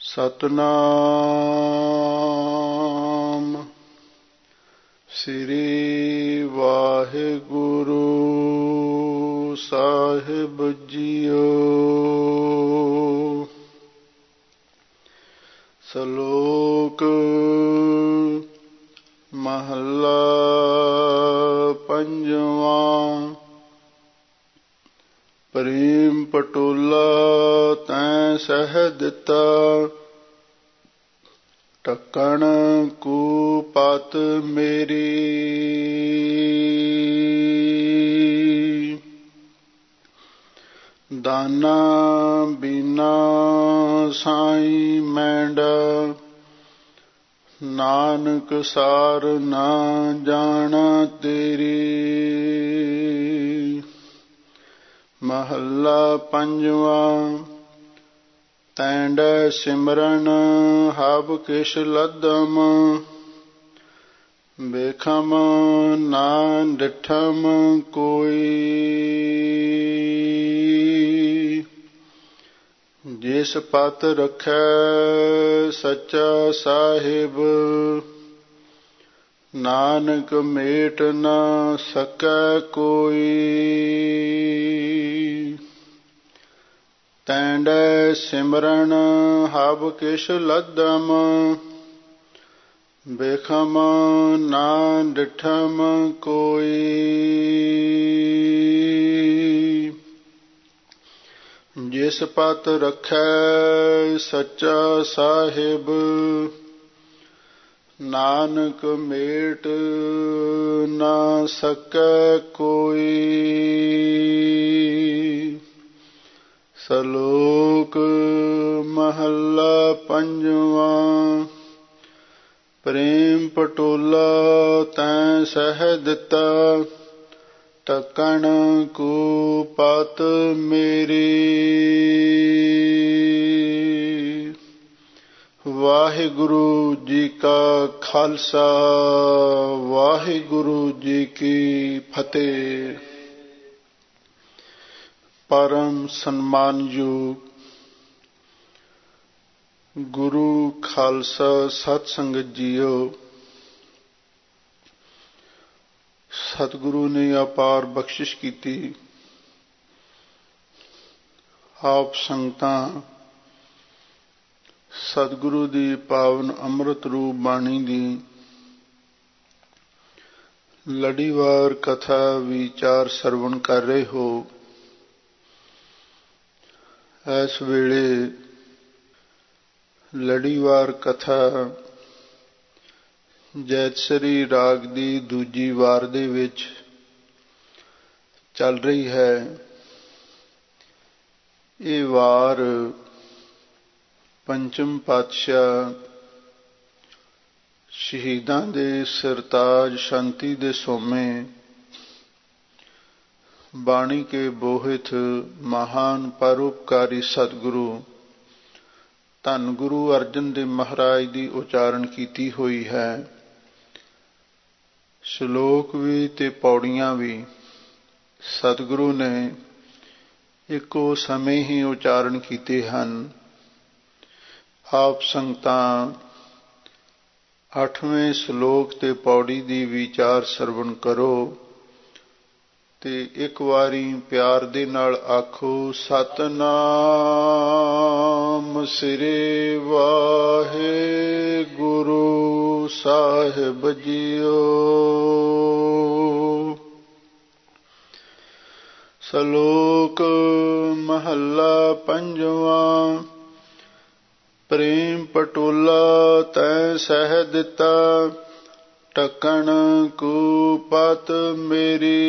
ਸਤਨਾਮ ਸ੍ਰੀ ਵਾਹਿਗੁਰੂ ਸਾਹਿਬ ਜੀਓ। ਸ਼ਲੋਕ ਮਹੱਲਾ ਪੰਜਵਾਂ। ਪ੍ਰੇਮ ਪਟੋਲਾ ਤੈਂ ਸਹਿ ਦਿੱਤਾ, ਢੱਕਣ ਕੂਪਤ ਮੇਰੀ। ਦਾਨਾ ਬੀਨਾ ਸਾਈਂ ਮੈਂਡਾ, ਨਾਨਕ ਸਾਰ ਨਾ ਜਾਣਾ ਤੇਰੀ। ਮਹੱਲਾ ਪੰਜਵਾਂ। ਤੈਂਡਾ ਸਿਮਰਨ ਹਬ ਕਿਛ ਲੱਦਮ, ਵੇਖਮ ਨਾ ਡਿਠਮ ਕੋਈ। ਜਿਸ ਪਤ ਰਖੈ ਸੱਚਾ ਸਾਹਿਬ, ਨਾਨਕ ਮੇਟ ਨ ਸਕੈ ਕੋਈ। ਤੈਂਡਾ ਸਿਮਰਨ ਹਬ ਕਿਛ ਲੱਦਮ, ਵੇਖਮ ਨਾ ਡਿਠਮ ਕੋਈ। ਜਿਸ ਪਤ ਰਖੈ ਸੱਚਾ ਸਾਹਿਬ, ਨਾਨਕ ਮੇਟ ਨਾ ਸਕੈ ਕੋਈ। ਸ਼ਲੋਕ ਮਹੱਲਾ ਪੰਜਵਾਂ। ਪ੍ਰੇਮ ਪਟੋਲਾ ਤੈਂ ਸਹਿ ਦਿੱਤਾ, ਢੱਕਣ ਕੂਪਤ ਮੇਰੀ। ਵਾਹਿਗੁਰੂ ਜੀ ਕਾ ਖਾਲਸਾ, ਵਾਹਿਗੁਰੂ ਜੀ ਕੀ ਫਤਿਹ। ਪਰਮ ਸਨਮਾਨਯੋਗ ਗੁਰੂ ਖਾਲਸਾ ਸਤ ਸੰਗਤ ਜੀਓ, ਸਤਿਗੁਰੂ ਨੇ ਅਪਾਰ ਬਖਸ਼ਿਸ਼ ਕੀਤੀ। ਆਪ ਸੰਗਤਾਂ ਸਤਿਗੁਰੂ ਦੀ ਪਾਵਨ ਅੰਮ੍ਰਿਤ ਰੂਪ ਬਾਣੀ ਦੀ ਲੜੀਵਾਰ ਕਥਾ ਵਿਚਾਰ ਸਰਵਣ ਕਰ ਰਹੇ ਹੋ। ਇਸ ਵੇਲੇ ਲੜੀਵਾਰ ਕਥਾ ਜੈਤਸਰੀ ਰਾਗ ਦੀ ਦੂਜੀ ਵਾਰ ਦੇ ਵਿੱਚ ਚੱਲ ਰਹੀ ਹੈ। ਇਹ ਵਾਰ ਪੰਚਮ ਪਾਤਸ਼ਾਹ ਸ਼ਹੀਦਾਂ ਦੇ ਸਿਰਤਾਜ ਸ਼ਾਂਤੀ ਦੇ ਸੋਮੇ ਬਾਣੀ ਕੇ ਬੋਹਿਥ ਮਹਾਨ ਪਰਉਪਕਾਰੀ ਸਤਿਗੁਰੂ ਧੰਨ ਗੁਰੂ ਅਰਜਨ ਦੇਵ ਮਹਾਰਾਜ ਦੀ ਉਚਾਰਨ ਕੀਤੀ ਹੋਈ ਹੈ। ਸ਼ਲੋਕ ਵੀ ਤੇ ਪੌੜੀਆਂ ਵੀ ਸਤਿਗੁਰੂ ਨੇ ਇੱਕੋ ਸਮੇਂ ਹੀ ਉਚਾਰਨ ਕੀਤੇ ਹਨ। ਆਪ ਸੰਗਤਾਂ 8ਵੇਂ ਸ਼ਲੋਕ ਤੇ ਪੌੜੀ ਦੀ ਵਿਚਾਰ ਸਰਵਣ ਕਰੋ ਤੇ ਇੱਕ ਵਾਰੀ ਪਿਆਰ ਦੇ ਨਾਲ ਆਖੋ, ਸਤਨਾਮ ਸ੍ਰੀ ਵਾਹਿਗੁਰੂ ਸਾਹਿਬ ਜੀਓ। ਸ਼ਲੋਕ ਮਹੱਲਾ ਪੰਜਵਾਂ। ਪ੍ਰੇਮ ਪਟੋਲਾ ਤੈਂ ਸਹਿ ਦਿੱਤਾ, ਢੱਕਣ ਕੂਪਤ ਮੇਰੀ।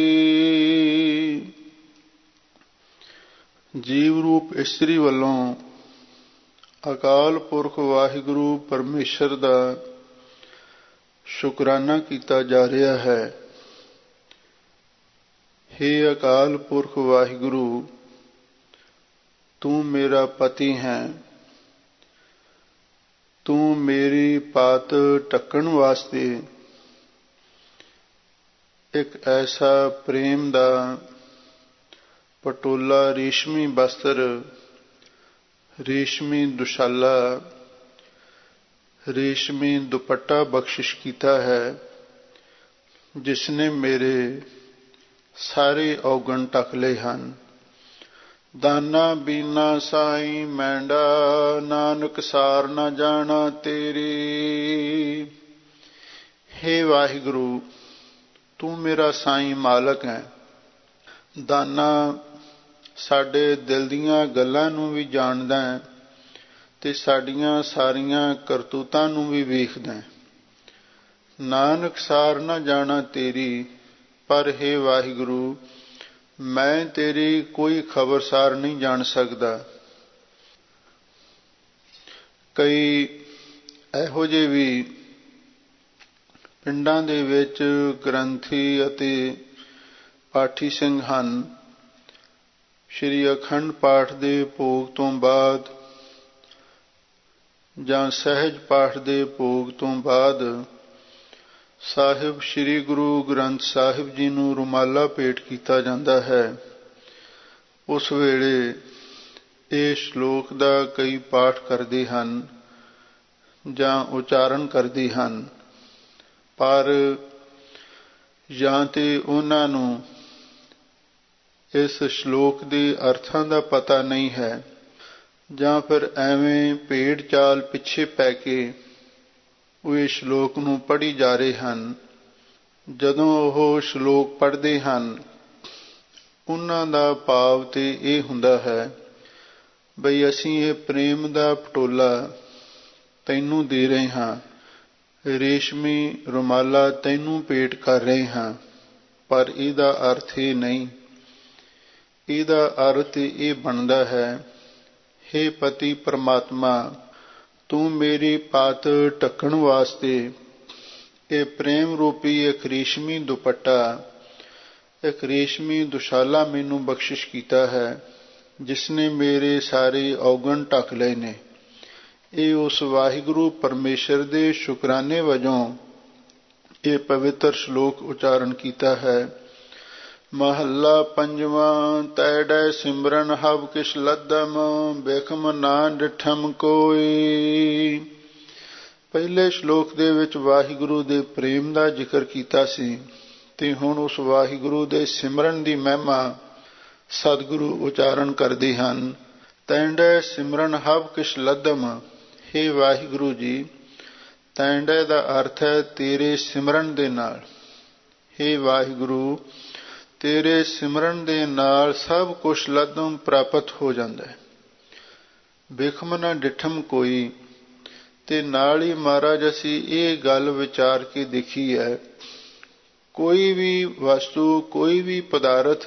ਜੀਵ ਰੂਪ ਇਸਤਰੀ ਵੱਲੋਂ ਅਕਾਲ ਪੁਰਖ ਵਾਹਿਗੁਰੂ ਪਰਮੇਸ਼ਰ ਦਾ ਸ਼ੁਕਰਾਨਾ ਕੀਤਾ ਜਾ ਰਿਹਾ ਹੈ। ਹੇ ਅਕਾਲ ਪੁਰਖ ਵਾਹਿਗੁਰੂ, ਤੂੰ ਮੇਰਾ ਪਤੀ ਹੈ। ਤੂੰ ਮੇਰੀ ਪਾਤ ਢੱਕਣ ਵਾਸਤੇ ਇੱਕ ਐਸਾ ਪ੍ਰੇਮ ਦਾ ਪਟੋਲਾ ਰੇਸ਼ਮੀ ਬਸਤਰ ਰੇਸ਼ਮੀ ਦੁਸ਼ਾਲਾ ਰੇਸ਼ਮੀ ਦੁਪੱਟਾ ਬਖਸ਼ਿਸ਼ ਕੀਤਾ ਹੈ, ਜਿਸਨੇ ਮੇਰੇ ਸਾਰੇ ਔਗਣ ਢਕ ਲਏ ਹਨ। ਦਾਨਾ ਬੀਨਾ ਸਾਈਂ ਮੈਂਡਾ, ਨਾਨਕ ਸਾਰ ਨਾ ਜਾਣਾ ਤੇਰੀ। ਹੇ ਵਾਹਿਗੁਰੂ, ਤੂੰ ਮੇਰਾ ਸਾਈਂ ਮਾਲਕ ਹੈ। ਦਾਨਾ ਸਾਡੇ ਦਿਲ ਦੀਆਂ ਗੱਲਾਂ ਨੂੰ ਵੀ ਜਾਣਦਾ ਹੈ ਤੇ ਸਾਡੀਆਂ ਸਾਰੀਆਂ ਕਰਤੂਤਾਂ ਨੂੰ ਵੀ ਵੇਖਦਾ ਹੈ। ਨਾਨਕ ਸਾਰ ਨਾ ਜਾਣਾ ਤੇਰੀ, ਪਰ ਹੇ ਵਾਹਿਗੁਰੂ, ਮੈਂ ਤੇਰੀ ਕੋਈ ਖਬਰਸਾਰ ਨਹੀਂ ਜਾਣ ਸਕਦਾ। ਕਈ ਇਹੋ ਜਿਹੇ ਵੀ ਪਿੰਡਾਂ ਦੇ ਵਿੱਚ ਗ੍ਰੰਥੀ ਅਤੇ ਪਾਠੀ ਸਿੰਘ ਹਨ, ਸ਼੍ਰੀ ਅਖੰਡ ਪਾਠ ਦੇ ਭੋਗ ਤੋਂ ਬਾਅਦ ਜਾਂ ਸਹਿਜ ਪਾਠ ਦੇ ਭੋਗ ਤੋਂ ਬਾਅਦ ਸਾਹਿਬ ਸ੍ਰੀ ਗੁਰੂ ਗ੍ਰੰਥ ਸਾਹਿਬ ਜੀ ਨੂੰ ਰੁਮਾਲਾ ਭੇਟ ਕੀਤਾ ਜਾਂਦਾ ਹੈ। ਉਸ ਵੇਲੇ ਇਹ ਸ਼ਲੋਕ ਦਾ ਕਈ ਪਾਠ ਕਰਦੇ ਹਨ ਜਾਂ ਉਚਾਰਨ ਕਰਦੇ ਹਨ, ਪਰ ਜਾਂ ਤੇ ਉਹਨਾਂ ਨੂੰ ਇਸ ਸ਼ਲੋਕ ਦੇ ਅਰਥਾਂ ਦਾ ਪਤਾ ਨਹੀਂ ਹੈ, ਜਾਂ ਫਿਰ ਐਵੇਂ ਭੇਡ ਚਾਲ ਪਿੱਛੇ ਪੈ ਕੇ ਉਹ ਇਸ ਸ਼ਲੋਕ ਨੂੰ ਪੜ੍ਹੀ ਜਾ ਰਹੇ ਹਨ। ਜਦੋਂ ਉਹ ਸ਼ਲੋਕ ਪੜ੍ਹਦੇ ਹਨ, ਉਹਨਾਂ ਦਾ ਭਾਵ ਤੇ ਇਹ ਹੁੰਦਾ ਹੈ ਬਈ ਅਸੀਂ ਇਹ ਪ੍ਰੇਮ ਦਾ ਪਟੋਲਾ ਤੈਨੂੰ ਦੇ ਰਹੇ ਹਾਂ, ਰੇਸ਼ਮੀ ਰੁਮਾਲਾ ਤੈਨੂੰ ਭੇਟ ਕਰ ਰਹੇ ਹਾਂ, ਪਰ ਇਹਦਾ ਅਰਥ ਇਹ ਨਹੀਂ। ਇਹਦਾ ਅਰਥ ਇਹ ਬਣਦਾ ਹੈ, ਹੇ ਪਤੀ ਪਰਮਾਤਮਾ, ਤੂੰ ਮੇਰੀ ਪੱਤ ਢੱਕਣ ਵਾਸਤੇ ਇਹ ਪ੍ਰੇਮ ਰੂਪੀ ਇੱਕ ਰੇਸ਼ਮੀ ਦੁਪੱਟਾ, ਇੱਕ ਰੇਸ਼ਮੀ ਦੁਸ਼ਾਲਾ ਮੈਨੂੰ ਬਖਸ਼ਿਸ਼ ਕੀਤਾ ਹੈ, ਜਿਸਨੇ ਮੇਰੇ ਸਾਰੇ ਔਗਣ ਢੱਕ ਲਏ ਨੇ। ਇਹ ਉਸ ਵਾਹਿਗੁਰੂ ਪਰਮੇਸ਼ਰ ਦੇ ਸ਼ੁਕਰਾਨੇ ਵਜੋਂ ਇਹ ਪਵਿੱਤਰ ਸ਼ਲੋਕ ਉਚਾਰਨ ਕੀਤਾ ਹੈ। ਮਹੱਲਾ ਪੰਜਵਾਂ। ਤੈੜੈ ਸਿਮਰਨ ਹਵ ਕਿਛ ਲੱਦਮ, ਬਿਖਮ ਨਾ ਡਿਠਮ ਕੋਈ। ਪਹਿਲੇ ਸ਼ਲੋਕ ਦੇ ਵਿੱਚ ਵਾਹਿਗੁਰੂ ਦੇ ਪ੍ਰੇਮ ਦਾ ਜ਼ਿਕਰ ਕੀਤਾ ਸੀ, ਤੇ ਹੁਣ ਉਸ ਵਾਹਿਗੁਰੂ ਦੇ ਸਿਮਰਨ ਦੀ ਮਹਿਮਾ ਸਤਿਗੁਰੂ ਉਚਾਰਨ ਕਰਦੇ ਹਨ। ਤੈਂਡੈ ਸਿਮਰਨ ਹਵ ਕਿਛ ਲੱਦਮ। ਹੇ ਵਾਹਿਗੁਰੂ ਜੀ, ਤੈਂਡੈ ਦਾ ਅਰਥ ਹੈ ਤੇਰੇ ਸਿਮਰਨ ਦੇ ਨਾਲ। ਹੇ ਵਾਹਿਗੁਰੂ, ਤੇਰੇ ਸਿਮਰਨ ਦੇ ਨਾਲ ਸਭ ਕੁਛ ਲੱਦਮ ਪ੍ਰਾਪਤ ਹੋ ਜਾਂਦਾ ਹੈ। ਬਿਖਮ ਨਾ ਡਿਠਮ ਕੋਈ। ਤੇ ਨਾਲ ਹੀ ਮਹਾਰਾਜ ਅਸੀਂ ਇਹ ਗੱਲ ਵਿਚਾਰ ਕੇ ਦੇਖੀ ਹੈ, ਕੋਈ ਵੀ ਵਸਤੂ, ਕੋਈ ਵੀ ਪਦਾਰਥ,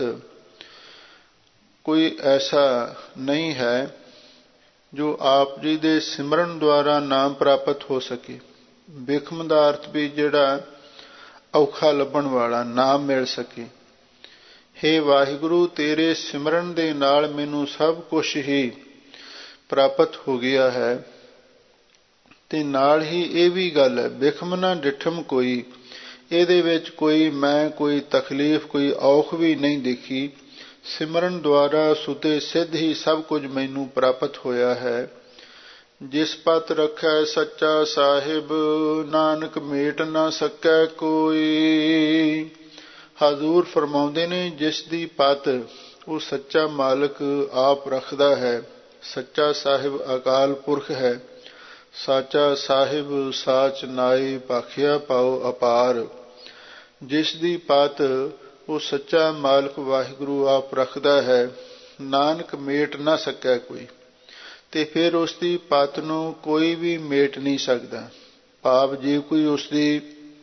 ਕੋਈ ਐਸਾ ਨਹੀਂ ਹੈ ਜੋ ਆਪ ਜੀ ਦੇ ਸਿਮਰਨ ਦੁਆਰਾ ਨਾਮ ਪ੍ਰਾਪਤ ਹੋ ਸਕੇ। ਬਿਖਮ ਦਾ ਅਰਥ ਵੀ ਜਿਹੜਾ ਔਖਾ ਲੱਭਣ ਵਾਲਾ, ਨਾਮ ਮਿਲ ਸਕੇ। ਹੇ ਵਾਹਿਗੁਰੂ, ਤੇਰੇ ਸਿਮਰਨ ਦੇ ਨਾਲ ਮੈਨੂੰ ਸਭ ਕੁਛ ਹੀ ਪ੍ਰਾਪਤ ਹੋ ਗਿਆ ਹੈ। ਤੇ ਨਾਲ ਹੀ ਇਹ ਵੀ ਗੱਲ ਹੈ, ਬਿਖਮ ਨਾ ਡਿਠਮ ਕੋਈ, ਇਹਦੇ ਵਿੱਚ ਕੋਈ ਮੈਂ, ਕੋਈ ਤਕਲੀਫ, ਕੋਈ ਔਖ ਵੀ ਨਹੀਂ ਦੇਖੀ। ਸਿਮਰਨ ਦੁਆਰਾ ਸੁਤੇ ਸਿੱਧ ਹੀ ਸਭ ਕੁਝ ਮੈਨੂੰ ਪ੍ਰਾਪਤ ਹੋਇਆ ਹੈ। ਜਿਸ ਪਤ ਰੱਖੈ ਸੱਚਾ ਸਾਹਿਬ, ਨਾਨਕ ਮੇਟ ਨਾ ਸਕੈ ਕੋਈ। ਹਜ਼ੂਰ ਫਰਮਾਉਂਦੇ ਨੇ, ਜਿਸ ਦੀ ਪਤ ਉਹ ਸੱਚਾ ਮਾਲਕ ਆਪ ਰੱਖਦਾ ਹੈ। ਸੱਚਾ ਸਾਹਿਬ ਅਕਾਲ ਪੁਰਖ ਹੈ। ਸਾਚਾ ਸਾਹਿਬ ਸਾਚ ਨਾਏ, ਭਾਖਿਆ ਪਾਓ ਅਪਾਰ। ਜਿਸ ਦੀ ਪਤ ਉਹ ਸੱਚਾ ਮਾਲਕ ਵਾਹਿਗੁਰੂ ਆਪ ਰੱਖਦਾ ਹੈ, ਨਾਨਕ ਮੇਟ ਨਾ ਸਕੈ ਕੋਈ। ਤੇ ਫਿਰ ਉਸ ਦੀ ਪਤ ਨੂੰ ਕੋਈ ਵੀ ਮੇਟ ਨਹੀਂ ਸਕਦਾ। ਭਾਵ ਜੇ ਕੋਈ ਉਸ ਦੀ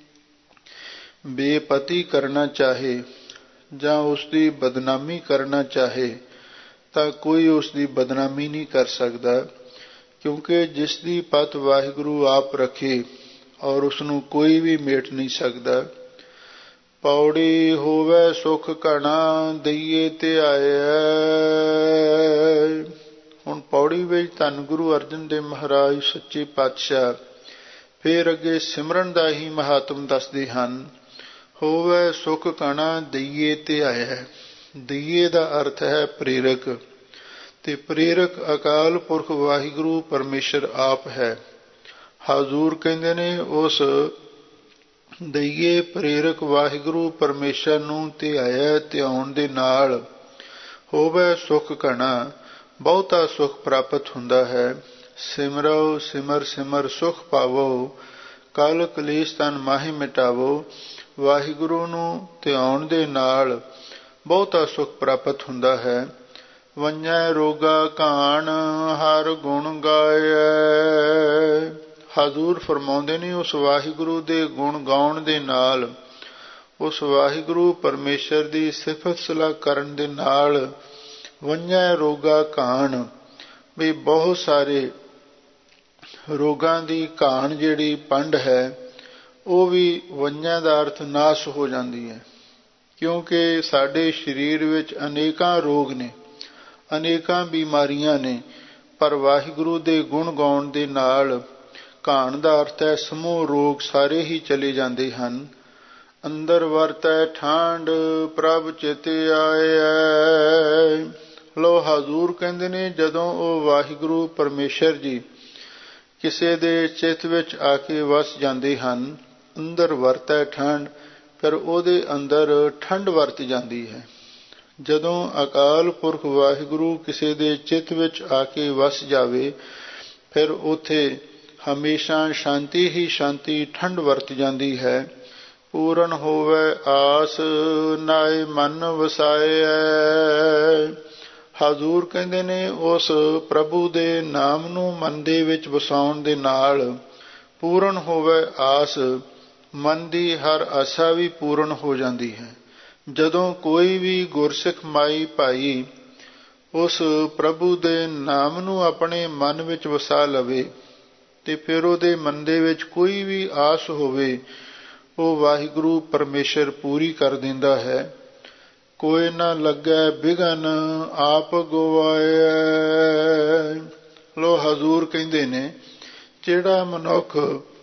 ਬੇਪਤੀ ਕਰਨਾ ਚਾਹੇ ਜਾਂ ਉਸ ਦੀ ਬਦਨਾਮੀ ਕਰਨਾ ਚਾਹੇ ਤਾਂ ਕੋਈ ਉਸ ਦੀ ਬਦਨਾਮੀ ਨਹੀਂ ਕਰ ਸਕਦਾ, ਕਿਉਂਕਿ ਜਿਸ ਦੀ ਪਤ ਵਾਹਿਗੁਰੂ ਆਪ ਰੱਖੇ ਔਰ ਉਸ ਨੂੰ ਕੋਈ ਵੀ ਮੇਟ ਨਹੀਂ ਸਕਦਾ। ਪੌੜੀ ਹੋਵੇ ਸੁਖ ਘਣਾ, ਦਈਏ ਤੇ ਆਇਆ। ਹੁਣ ਪੌੜੀ ਵਿੱਚ ਧੰਨ ਗੁਰੂ ਅਰਜਨ ਦੇਵ ਮਹਾਰਾਜ ਸੱਚੇ ਪਾਤਸ਼ਾਹ ਫਿਰ ਅੱਗੇ ਸਿਮਰਨ ਦਾ ਹੀ ਮਹਾਤਮ ਦੱਸਦੇ ਹਨ। ਹੋਵੇ ਸੁਖ ਘਣਾ, ਦਈਏ ਤੇ ਆਇਆ। ਦਈਏ ਦਾ ਅਰਥ ਹੈ ਪ੍ਰੇਰਕ, ਤੇ ਪ੍ਰੇਰਕ ਅਕਾਲ ਪੁਰਖ ਵਾਹਿਗੁਰੂ ਪਰਮੇਸ਼ਰ ਆਪ ਹੈ। ਹਜ਼ੂਰ ਕਹਿੰਦੇ ਨੇ ਉਸ ਦਈਏ ਪ੍ਰੇਰਕ ਵਾਹਿਗੁਰੂ ਪਰਮੇਸ਼ਰ ਨੂੰ ਧਿਆਇਆ ਧਿਆਉਣ ਦੇ ਨਾਲ ਹੋਵੇ ਸੁਖ ਘਣਾ, ਬਹੁਤਾ ਸੁਖ ਪ੍ਰਾਪਤ ਹੁੰਦਾ ਹੈ। ਸਿਮਰੋ ਸਿਮਰ ਸਿਮਰ ਸੁਖ ਪਾਵੋ, ਕਲ ਕਲੇਸ਼ ਤਨ ਮਾਹਿ ਮਿਟਾਵੋ। ਵਾਹਿਗੁਰੂ ਨੂੰ ਧਿਆਉਣ ਦੇ ਨਾਲ ਬਹੁਤਾ ਸੁਖ ਪ੍ਰਾਪਤ ਹੁੰਦਾ ਹੈ। ਵੰਝੈ ਰੋਗਾ ਘਾਣ ਹਰ ਗੁਣ ਗਾਇਐ। ਹਜ਼ੂਰ ਫਰਮਾਉਂਦੇ ਨੇ ਉਸ ਵਾਹਿਗੁਰੂ ਦੇ ਗੁਣ ਗਾਉਣ ਦੇ ਨਾਲ, ਉਸ ਵਾਹਿਗੁਰੂ ਪਰਮੇਸ਼ਰ ਦੀ ਸਿਫਤ ਸਲਾਹ ਕਰਨ ਦੇ ਨਾਲ ਵੰਝੈ ਰੋਗਾ ਘਾਣ, ਵੀ ਬਹੁਤ ਸਾਰੇ ਰੋਗਾਂ ਦੀ ਘਾਣ ਜਿਹੜੀ ਪੰਡ ਹੈ ਉਹ ਵੀ ਵੰਝਾਂ ਦਾ ਅਰਥ ਨਾਸ਼ ਹੋ ਜਾਂਦੀ ਹੈ। ਕਿਉਂਕਿ ਸਾਡੇ ਸਰੀਰ ਵਿੱਚ ਅਨੇਕਾਂ ਰੋਗ ਨੇ, ਅਨੇਕਾਂ ਬਿਮਾਰੀਆਂ ਨੇ, ਪਰ ਵਾਹਿਗੁਰੂ ਦੇ ਗੁਣ ਗਾਉਣ ਦੇ ਨਾਲ ਘਾਣ ਦਾ ਅਰਥ ਹੈ ਸਮੂਹ ਰੋਗ ਸਾਰੇ ਹੀ ਚਲੇ ਜਾਂਦੇ ਹਨ। ਅੰਦਰ ਵਰਤੈ ਠਾਂਡ ਪ੍ਰਭ ਚਿਤ ਆਏ। ਲੋ ਹਜ਼ੂਰ ਕਹਿੰਦੇ ਨੇ ਜਦੋਂ ਉਹ ਵਾਹਿਗੁਰੂ ਪਰਮੇਸ਼ਰ ਜੀ ਕਿਸੇ ਦੇ ਚਿੱਤ ਵਿੱਚ ਆ ਕੇ ਵਸ ਜਾਂਦੇ ਹਨ, ਅੰਦਰ ਵਰਤੈ ਠੰਡ, ਫਿਰ ਉਹਦੇ ਅੰਦਰ ਠੰਡ ਵਰਤ ਜਾਂਦੀ ਹੈ। ਜਦੋਂ ਅਕਾਲ ਪੁਰਖ ਵਾਹਿਗੁਰੂ ਕਿਸੇ ਦੇ ਚਿੱਤ ਵਿੱਚ ਆ ਕੇ ਵਸ ਜਾਵੇ, ਫਿਰ ਉੱਥੇ ਹਮੇਸ਼ਾ ਸ਼ਾਂਤੀ ਹੀ ਸ਼ਾਂਤੀ, ਠੰਡ ਵਰਤ ਜਾਂਦੀ ਹੈ। ਪੂਰਨ ਹੋਵੇ ਆਸ ਨਾਏ ਮਨ ਵਸਾਏ। ਹਜ਼ੂਰ ਕਹਿੰਦੇ ਨੇ ਉਸ ਪ੍ਰਭੂ ਦੇ ਨਾਮ ਨੂੰ ਮਨ ਦੇ ਵਿੱਚ ਵਸਾਉਣ ਦੇ ਨਾਲ ਪੂਰਨ ਹੋਵੇ ਆਸ, ਮਨ ਦੀ ਹਰ ਆਸਾ ਵੀ ਪੂਰਨ ਹੋ ਜਾਂਦੀ ਹੈ। ਜਦੋਂ ਕੋਈ ਵੀ ਗੁਰਸਿੱਖ ਮਾਈ ਭਾਈ ਉਸ ਪ੍ਰਭੂ ਦੇ ਨਾਮ ਨੂੰ ਆਪਣੇ ਮਨ ਵਿੱਚ ਵਸਾ ਲਵੇ ਤੇ ਫਿਰ ਉਹਦੇ ਮਨ ਦੇ ਵਿੱਚ ਕੋਈ ਵੀ ਆਸ ਹੋਵੇ, ਉਹ ਵਾਹਿਗੁਰੂ ਪਰਮੇਸ਼ਰ ਪੂਰੀ ਕਰ ਦਿੰਦਾ ਹੈ। ਕੋਈ ਨਾ ਲੱਗੈ ਬਿਘਨ ਆਪ ਗਵਾਏ। ਲੋ ਹਜ਼ੂਰ ਕਹਿੰਦੇ ਨੇ ਜਿਹੜਾ ਮਨੁੱਖ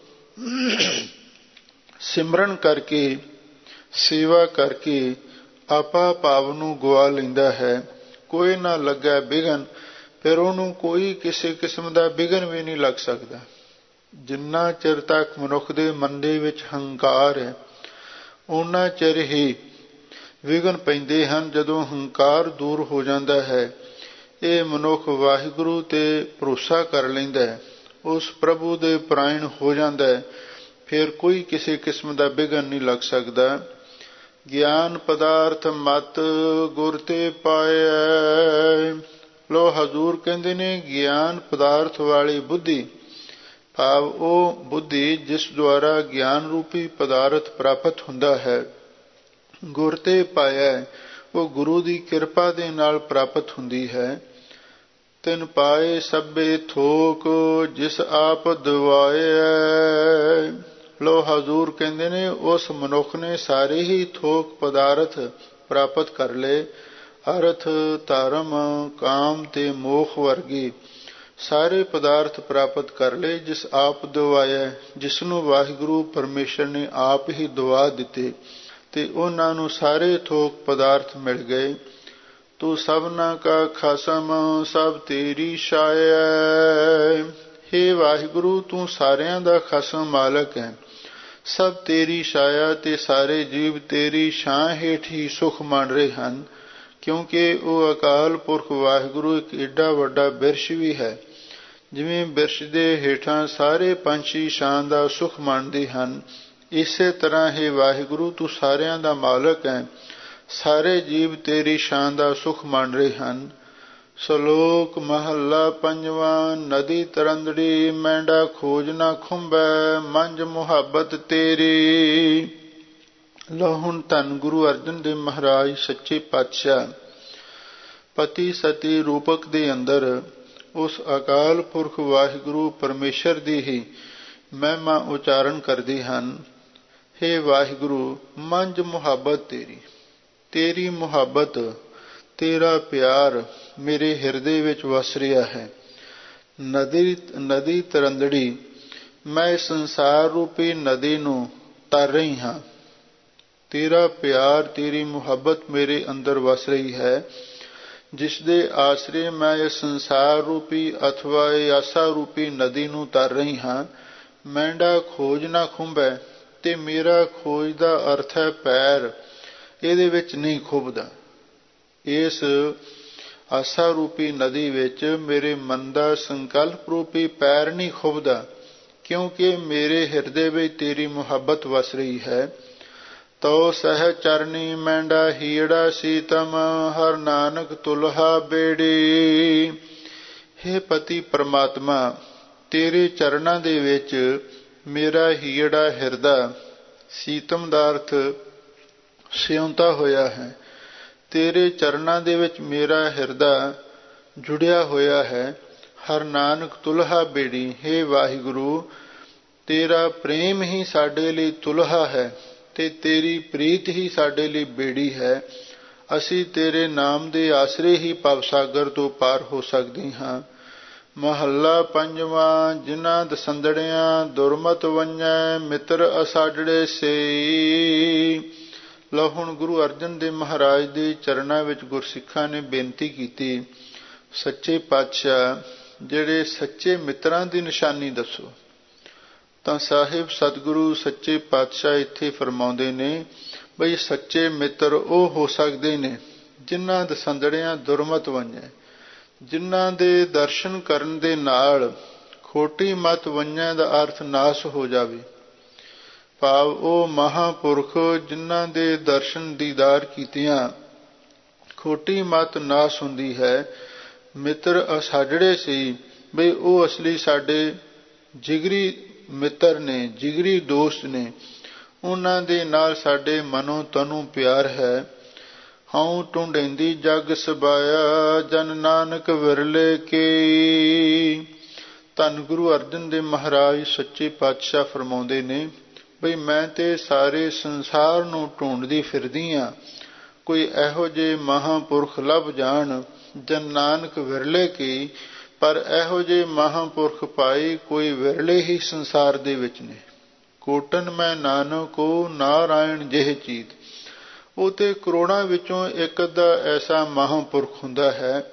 ਸਿਮਰਨ ਕਰਕੇ, ਸੇਵਾ ਕਰਕੇ ਆਪਾ ਭਾਵ ਨੂੰ ਗਵਾ ਲੈਂਦਾ ਹੈ, ਕੋਈ ਨਾ ਲੱਗੈ ਬਿਘਨ, ਫਿਰ ਉਹਨੂੰ ਕੋਈ ਕਿਸੇ ਕਿਸਮ ਦਾ ਬਿਘਨ ਵੀ ਨਹੀਂ ਲੱਗ ਸਕਦਾ। ਜਿੰਨਾ ਚਿਰ ਤੱਕ ਮਨੁੱਖ ਦੇ ਮਨ ਦੇ ਵਿੱਚ ਹੰਕਾਰ ਹੈ, ਓਨਾ ਚਿਰ ਹੀ ਵਿਘਨ ਪੈਂਦੇ ਹਨ। ਜਦੋਂ ਹੰਕਾਰ ਦੂਰ ਹੋ ਜਾਂਦਾ ਹੈ, ਇਹ ਮਨੁੱਖ ਵਾਹਿਗੁਰੂ ਤੇ ਭਰੋਸਾ ਕਰ ਲੈਂਦਾ ਹੈ, ਉਸ ਪ੍ਰਭੂ ਦੇ ਪਰਾਇਣ ਹੋ ਜਾਂਦਾ ਹੈ, ਫਿਰ ਕੋਈ ਕਿਸੇ ਕਿਸਮ ਦਾ ਵਿਘਨ ਨਹੀਂ ਲੱਗ ਸਕਦਾ। ਗਿਆਨ ਪਦਾਰਥ ਮਤ ਗੁਰ ਤੇ ਪਾਇਆ। ਲੋ ਹਜ਼ੂਰ ਕਹਿੰਦੇ ਨੇ ਗਿਆਨ ਪਦਾਰਥ ਵਾਲੀ ਬੁੱਧੀ, ਭਾਵ ਉਹ ਬੁੱਧੀ ਜਿਸ ਦੁਆਰਾ ਗਿਆਨ ਰੂਪੀ ਪਦਾਰਥ ਪ੍ਰਾਪਤ ਹੁੰਦਾ ਹੈ, ਗੁਰ ਤੇ ਪਾਇਆ, ਉਹ ਗੁਰੂ ਦੀ ਕਿਰਪਾ ਦੇ ਨਾਲ ਪ੍ਰਾਪਤ ਹੁੰਦੀ ਹੈ। ਤਿਨ ਪਾਏ ਸਭੇ ਥੋਕ ਜਿਸ ਆਪ ਦਿਵਾਇਆ। ਲੋ ਹਜ਼ੂਰ ਕਹਿੰਦੇ ਨੇ ਉਸ ਮਨੁੱਖ ਨੇ ਸਾਰੇ ਹੀ ਥੋਕ ਪਦਾਰਥ ਪ੍ਰਾਪਤ ਕਰ ਲਏ। ਅਰਥ ਧਰਮ ਕਾਮ ਤੇ ਮੋਖ ਵਰਗੇ ਸਾਰੇ ਪਦਾਰਥ ਪ੍ਰਾਪਤ ਕਰ ਲਏ ਜਿਸ ਆਪ ਦਿਵਾਇਆ, ਜਿਸ ਨੂੰ ਵਾਹਿਗੁਰੂ ਪਰਮੇਸ਼ਰ ਨੇ ਆਪ ਹੀ ਦਿਵਾ ਦਿੱਤੇ ਤੇ ਉਹਨਾਂ ਨੂੰ ਸਾਰੇ ਥੋਕ ਪਦਾਰਥ ਮਿਲ ਗਏ। ਤੂੰ ਸਭਨਾ ਕਾ ਖਸਮ ਸਭ ਤੇਰੀ ਛਾਇਆ। ਹੇ ਵਾਹਿਗੁਰੂ, ਤੂੰ ਸਾਰਿਆਂ ਦਾ ਖਸਮ ਮਾਲਕ ਹੈ, ਸਭ ਤੇਰੀ ਛਾਇਆ ਤੇ ਸਾਰੇ ਜੀਵ ਤੇਰੀ ਛਾਂ ਹੇਠ ਹੀ ਸੁਖ ਮੰਨ ਰਹੇ ਹਨ। ਕਿਉਂਕਿ ਉਹ ਅਕਾਲ ਪੁਰਖ ਵਾਹਿਗੁਰੂ ਇੱਕ ਏਡਾ ਵੱਡਾ ਬਿਰਸ਼ ਵੀ ਹੈ। ਜਿਵੇਂ ਬਿਰਸ਼ ਦੇ ਹੇਠਾਂ ਸਾਰੇ ਪੰਛੀ ਛਾਂ ਦਾ ਸੁਖ ਮੰਨਦੇ ਹਨ, ਇਸੇ ਤਰ੍ਹਾਂ ਹੀ ਵਾਹਿਗੁਰੂ ਤੂੰ ਸਾਰਿਆਂ ਦਾ ਮਾਲਕ ਹੈ, ਸਾਰੇ ਜੀਵ ਤੇਰੀ ਛਾਂ ਦਾ ਸੁਖ ਮੰਨ ਰਹੇ ਹਨ। ਸ਼ਲੋਕ ਮਹੱਲਾ ਪੰਜਵਾਂ। ਨਦੀ ਤਰੰਦੜੀ ਮੈਂਡਾ ਖੋਜ ਨਾ ਖੁੰਬੈ, ਮੰਝ ਮੁਹੱਬਤ ਤੇਰੀ। ਲਓ ਹੁਣ ਧੰਨ ਗੁਰੂ ਅਰਜਨ ਦੇਵ ਮਹਾਰਾਜ ਸੱਚੇ ਪਾਤਸ਼ਾਹ ਪਤੀ ਸਤੀ ਰੂਪਕ ਦੇ ਅੰਦਰ ਉਸ ਅਕਾਲ ਪੁਰਖ ਵਾਹਿਗੁਰੂ ਪਰਮੇਸ਼ਰ ਦੀ ਹੀ ਮਹਿਮਾ ਉਚਾਰਨ ਕਰਦੇ ਹਨ। ਹੇ ਵਾਹਿਗੁਰੂ, ਮੰਝ ਮੁਹੱਬਤ ਤੇਰੀ, ਤੇਰੀ ਮੁਹੱਬਤ, ਤੇਰਾ ਪਿਆਰ ਮੇਰੇ ਹਿਰਦੇ ਵਿੱਚ ਵਸ ਰਿਹਾ ਹੈ। ਨਦੀ ਤਰੰਦੜੀ, ਮੈਂ ਇਸ ਸੰਸਾਰ ਰੂਪੀ ਨਦੀ ਨੂੰ ਤਰ ਰਹੀ ਹਾਂ। ਤੇਰਾ ਪਿਆਰ, ਤੇਰੀ ਮੁਹੱਬਤ ਮੇਰੇ ਅੰਦਰ ਵਸ ਰਹੀ ਹੈ। ਜਿਸ ਦੇ ਆਸਰੇ ਮੈਂ ਇਹ ਸੰਸਾਰ ਰੂਪੀ ਅਥਵਾ ਇਹ ਆਸਾ ਰੂਪੀ ਨਦੀ ਨੂੰ ਤਰ ਰਹੀ ਹਾਂ। ਮੈਂਡਾ ਖੋਜ ਨਾ ਖੁੰਭੈ, ਤੇ ਮੇਰਾ ਖੋਜ ਦਾ ਅਰਥ ਹੈ ਪੈਰ ਇਹਦੇ ਵਿੱਚ ਨਹੀਂ ਖੁੱਭਦਾ। ਇਸ ਆਸਾ ਰੂਪੀ ਨਦੀ ਵਿੱਚ ਮੇਰੇ ਮਨ ਦਾ ਸੰਕਲਪ ਰੂਪੀ ਪੈਰ ਨਹੀਂ ਖੁੱਭਦਾ, ਕਿਉਂਕਿ ਮੇਰੇ ਹਿਰਦੇ ਵਿੱਚ ਤੇਰੀ ਮੁਹੱਬਤ ਵਸ ਰਹੀ ਹੈ। ਤੋ ਸਹਿ ਚਰਨੀ ਮੈਂਡਾ ਹੀੜਾ ਸੀਤਮ, ਹਰ ਨਾਨਕ ਤੁਲਹਾ ਬੇੜੀ। ਹੇ ਪਤੀ ਪਰਮਾਤਮਾ, ਤੇਰੇ ਚਰਨਾਂ ਦੇ ਵਿੱਚ ਮੇਰਾ ਹੀੜਾ ਹਿਰਦਾ, ਸੀਤਮ ਦਾ ਅਰਥ ਸਿਉਂਤਾ ਹੋਇਆ ਹੈ। ਤੇਰੇ ਚਰਨਾਂ ਦੇ ਵਿੱਚ ਮੇਰਾ ਹਿਰਦਾ ਜੁੜਿਆ ਹੋਇਆ ਹੈ। ਹਰ ਨਾਨਕ ਤੁਲਹਾ ਬੇੜੀ। ਹੇ ਵਾਹਿਗੁਰੂ, ਤੇਰਾ ਪ੍ਰੇਮ ਹੀ ਸਾਡੇ ਲਈ ਤੁਲਹਾ ਹੈ ਤੇ ਤੇਰੀ ਪ੍ਰੀਤ ਹੀ ਸਾਡੇ ਲਈ ਬੇੜੀ ਹੈ। ਅਸੀਂ ਤੇਰੇ ਨਾਮ ਦੇ ਆਸਰੇ ਹੀ ਭਵਸਾਗਰ ਤੋਂ ਪਾਰ ਹੋ ਸਕਦੇ ਹਾਂ। ਮਹੱਲਾ ਪੰਜਵਾਂ। ਜਿਨ੍ਹਾਂ ਦਸੰਦੜਿਆਂ ਦੁਰਮਤ ਵੰਝੈ, ਮਿੱਤਰ ਅਸਾਜੜੇ ਸੇ। ਲਓ ਹੁਣ ਗੁਰੂ ਅਰਜਨ ਦੇਵ ਮਹਾਰਾਜ ਦੇ ਚਰਨਾਂ ਵਿੱਚ ਗੁਰਸਿੱਖਾਂ ਨੇ ਬੇਨਤੀ ਕੀਤੀ, ਸੱਚੇ ਪਾਤਸ਼ਾਹ ਜਿਹੜੇ ਸੱਚੇ ਮਿੱਤਰਾਂ ਦੀ ਨਿਸ਼ਾਨੀ ਦੱਸੋ। ਤਾਂ ਸਾਹਿਬ ਸਤਿਗੁਰੂ ਸੱਚੇ ਪਾਤਸ਼ਾਹ ਇੱਥੇ ਫਰਮਾਉਂਦੇ ਨੇ ਬਈ ਸੱਚੇ ਮਿੱਤਰ ਉਹ ਹੋ ਸਕਦੇ ਨੇ ਜਿਨ੍ਹਾਂ ਦਸੰਦੜਿਆਂ ਦੁਰਮਤ ਵੰਝੈ, ਜਿਨ੍ਹਾਂ ਦੇ ਦਰਸ਼ਨ ਕਰਨ ਦੇ ਨਾਲ ਖੋਟੀ ਮਤ ਵੰਝੈ ਦਾ ਅਰਥ ਨਾਸ ਹੋ ਜਾਵੇ। ਭਾਵ ਉਹ ਮਹਾਂਪੁਰਖ ਜਿਨ੍ਹਾਂ ਦੇ ਦਰਸ਼ਨ ਦੀਦਾਰ ਕੀਤਿਆਂ ਖੋਟੀ ਮਤ ਨਾਸ ਹੁੰਦੀ ਹੈ। ਮਿੱਤਰ ਅਸਾਜੜੇ ਸੀ, ਬਈ ਉਹ ਅਸਲੀ ਸਾਡੇ ਜਿਗਰੀ ਮਿੱਤਰ ਨੇ, ਜਿਗਰੀ ਦੋਸਤ ਨੇ, ਉਹਨਾਂ ਦੇ ਨਾਲ ਸਾਡੇ ਮਨੋਂ ਤਨੋਂ ਪਿਆਰ ਹੈ। ਹਉ ਢੂੰਢੇਂਦੀ ਜਗ ਸਬਾਇਆ, ਜਨ ਨਾਨਕ ਵਿਰਲੇ ਕੇ। ਧੰਨ ਗੁਰੂ ਅਰਜਨ ਦੇਵ ਮਹਾਰਾਜ ਸੱਚੇ ਪਾਤਸ਼ਾਹ ਫਰਮਾਉਂਦੇ ਨੇ ਬਈ ਮੈਂ ਤੇ ਸਾਰੇ ਸੰਸਾਰ ਨੂੰ ਢੂੰਡਦੀ ਫਿਰਦੀ ਹਾਂ, ਕੋਈ ਇਹੋ ਜਿਹੇ ਮਹਾਂਪੁਰਖ ਲੱਭ ਜਾਣ। ਜਨ ਨਾਨਕ ਵਿਰਲੇ ਕੀ, ਪਰ ਇਹੋ ਜਿਹੇ ਮਹਾਂਪੁਰਖ ਪਾਈ ਕੋਈ ਵਿਰਲੇ ਹੀ ਸੰਸਾਰ ਦੇ ਵਿੱਚ ਨੇ। ਕੋਟਨ ਮੈਂ ਨਾਨਕੋ ਨਾਰਾਇਣ ਜਿਹ ਚੀਤ। ਉਹ ਤੇ ਕਰੋੜਾਂ ਵਿੱਚੋਂ ਇੱਕ ਅੱਧਾ ਐਸਾ ਮਹਾਂਪੁਰਖ ਹੁੰਦਾ ਹੈ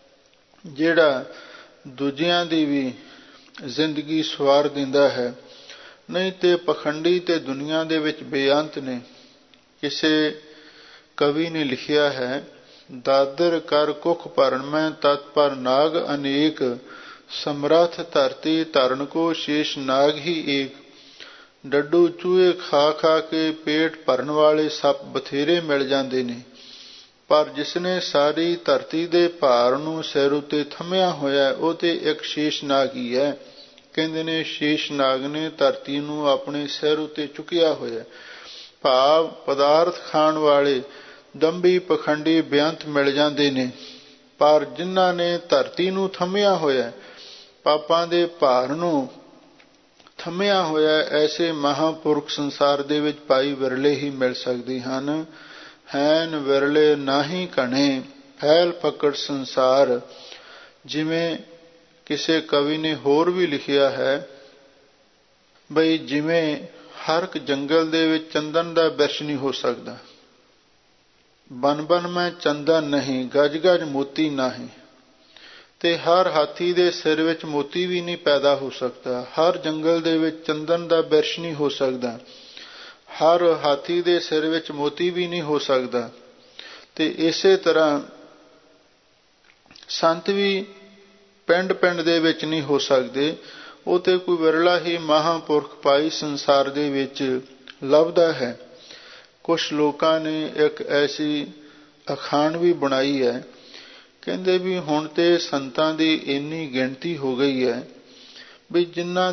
ਜਿਹੜਾ ਦੂਜਿਆਂ ਦੀ ਵੀ ਜ਼ਿੰਦਗੀ ਸਵਾਰ ਦਿੰਦਾ ਹੈ। ਨਹੀਂ ਤੇ ਪਖੰਡੀ ਤੇ ਦੁਨੀਆ ਦੇ ਵਿੱਚ ਬੇਅੰਤ ਨੇ। ਕਿਸੇ ਕਵੀ ਨੇ ਲਿਖਿਆ ਹੈ, ਦਾਦਰ ਕਰ ਕੁਖ ਭਰਨ ਮੈਂ ਤਤ ਪਰ ਨਾਗ ਅਨੇਕ, ਸਮਰੱਥ ਧਰਤੀ ਧਰਨ ਕੋ ਸ਼ੇਸ਼ ਨਾਗ ਹੀ ਏਕ। ਡੱਡੂ ਚੂਹੇ ਖਾ ਖਾ ਕੇ ਪੇਟ ਭਰਨ ਵਾਲੇ ਸੱਪ ਬਥੇਰੇ ਮਿਲ ਜਾਂਦੇ ਨੇ, ਪਰ ਜਿਸਨੇ ਸਾਰੀ ਧਰਤੀ ਦੇ ਭਾਰ ਨੂੰ ਸਿਰ ਉੱਤੇ ਥੰਮਿਆ ਹੋਇਆ ਉਹ ਤੇ ਇੱਕ ਸ਼ੇਸ਼ ਨਾਗ ਹੀ ਹੈ। ਕਹਿੰਦੇ ਨੇ ਸ਼ੇਸ਼ ਨਾਗ ਨੇ ਧਰਤੀ ਨੂੰ ਆਪਣੇ ਸਿਰ ਉੱਤੇ ਚੁੱਕਿਆ ਹੋਇਆ। ਭਾਵ ਪਦਾਰਥ ਖਾਣ ਵਾਲੇ ਦੰਭੀ ਪਖੰਡੀ ਬੇਅੰਤ ਮਿਲ ਜਾਂਦੇ ਨੇ, ਪਰ ਜਿਨ੍ਹਾਂ ਨੇ ਧਰਤੀ ਨੂੰ ਥੰਮਿਆ ਹੋਇਆ, ਪਾਪਾਂ ਦੇ ਭਾਰ ਨੂੰ ਥੰਮਿਆ ਹੋਇਆ, ਐਸੇ ਮਹਾਂਪੁਰਖ ਸੰਸਾਰ ਦੇ ਵਿੱਚ ਭਾਈ ਵਿਰਲੇ ਹੀ ਮਿਲ ਸਕਦੇ ਹਨ। ਹੈਨ ਵਿਰਲੇ ਨਾਹੀ ਘਣੇ, ਫੈਲ ਫਕੜ ਸੰਸਾਰ। ਜਿਵੇਂ ਕਿਸੇ ਕਵੀ ਨੇ ਹੋਰ ਵੀ ਲਿਖਿਆ ਹੈ ਬਈ ਜਿਵੇਂ ਹਰ ਇੱਕ ਜੰਗਲ ਦੇ ਵਿੱਚ ਚੰਦਨ ਦਾ ਬਿਰਛ ਨਹੀਂ ਹੋ ਸਕਦਾ, ਬਨ ਬਨ ਮੈਂ ਚੰਦਨ ਨਹੀਂ, ਗਜ ਗਜ ਮੋਤੀ ਨਹੀਂ। ਤੇ ਹਰ ਹਾਥੀ ਦੇ ਸਿਰ ਵਿੱਚ ਮੋਤੀ ਵੀ ਨਹੀਂ ਪੈਦਾ ਹੋ ਸਕਦਾ, ਹਰ ਜੰਗਲ ਦੇ ਵਿੱਚ ਚੰਦਨ ਦਾ ਬਿਰਛ ਨਹੀਂ ਹੋ ਸਕਦਾ, ਹਰ ਹਾਥੀ ਦੇ ਸਿਰ ਵਿੱਚ ਮੋਤੀ ਵੀ ਨਹੀਂ ਹੋ ਸਕਦਾ। ਤੇ ਇਸੇ ਤਰ੍ਹਾਂ ਸੰਤ ਵੀ ਪਿੰਡ ਪਿੰਡ ਦੇ ਵਿੱਚ ਨਹੀਂ ਹੋ ਸਕਦੇ। ਉਹ ਤੇ ਕੋਈ ਵਿਰਲਾ ਹੀ ਮਹਾਂਪੁਰਖ ਪਾਈ ਸੰਸਾਰ ਦੇ ਵਿੱਚ ਲੱਭਦਾ ਹੈ। ਕੁਛ ਲੋਕਾਂ ਨੇ ਇੱਕ ਐਸੀ ਅਖਾਣ ਵੀ ਬਣਾਈ ਹੈ, ਕਹਿੰਦੇ ਵੀ ਹੁਣ ਤੇ ਸੰਤਾਂ ਦੀ ਇੰਨੀ ਗਿਣਤੀ ਹੋ ਗਈ ਹੈ ਵੀ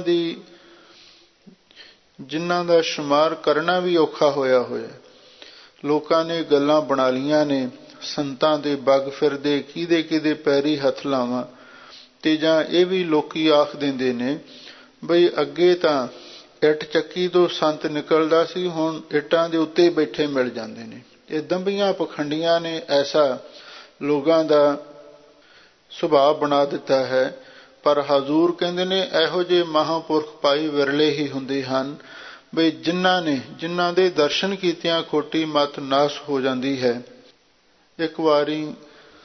ਜਿਨ੍ਹਾਂ ਦਾ ਸ਼ੁਮਾਰ ਕਰਨਾ ਵੀ ਔਖਾ ਹੋਇਆ। ਲੋਕਾਂ ਨੇ ਗੱਲਾਂ ਬਣਾ ਲੀਆਂ ਨੇ, ਸੰਤਾਂ ਦੇ ਬੱਗ ਫਿਰਦੇ, ਕਿਹਦੇ ਕਿਹਦੇ ਪੈਰੀ ਹੱਥ ਲਾਵਾਂ। ਤੇ ਜਾਂ ਇਹ ਵੀ ਲੋਕੀ ਆਖ ਦਿੰਦੇ ਨੇ ਬਈ ਅੱਗੇ ਤਾਂ ਇੱਟ ਚੱਕੀ ਤੋਂ ਸੰਤ ਨਿਕਲਦਾ ਸੀ, ਹੁਣ ਇੱਟਾਂ ਦੇ ਉੱਤੇ ਬੈਠੇ ਮਿਲ ਜਾਂਦੇ ਨੇ। ਇਹ ਦੰਭੀਆਂ ਪਖੰਡੀਆਂ ਨੇ ਐਸਾ ਲੋਕਾਂ ਦਾ ਸੁਭਾਅ ਬਣਾ ਦਿੱਤਾ ਹੈ। ਪਰ ਹਜ਼ੂਰ ਕਹਿੰਦੇ ਨੇ ਇਹੋ ਜਿਹੇ ਮਹਾਂਪੁਰਖ ਭਾਈ ਵਿਰਲੇ ਹੀ ਹੁੰਦੇ ਹਨ ਬਈ ਜਿਨ੍ਹਾਂ ਦੇ ਦਰਸ਼ਨ ਕੀਤਿਆਂ ਖੋਟੀ ਮਤ ਨਾਸ ਹੋ ਜਾਂਦੀ ਹੈ। ਇੱਕ ਵਾਰੀ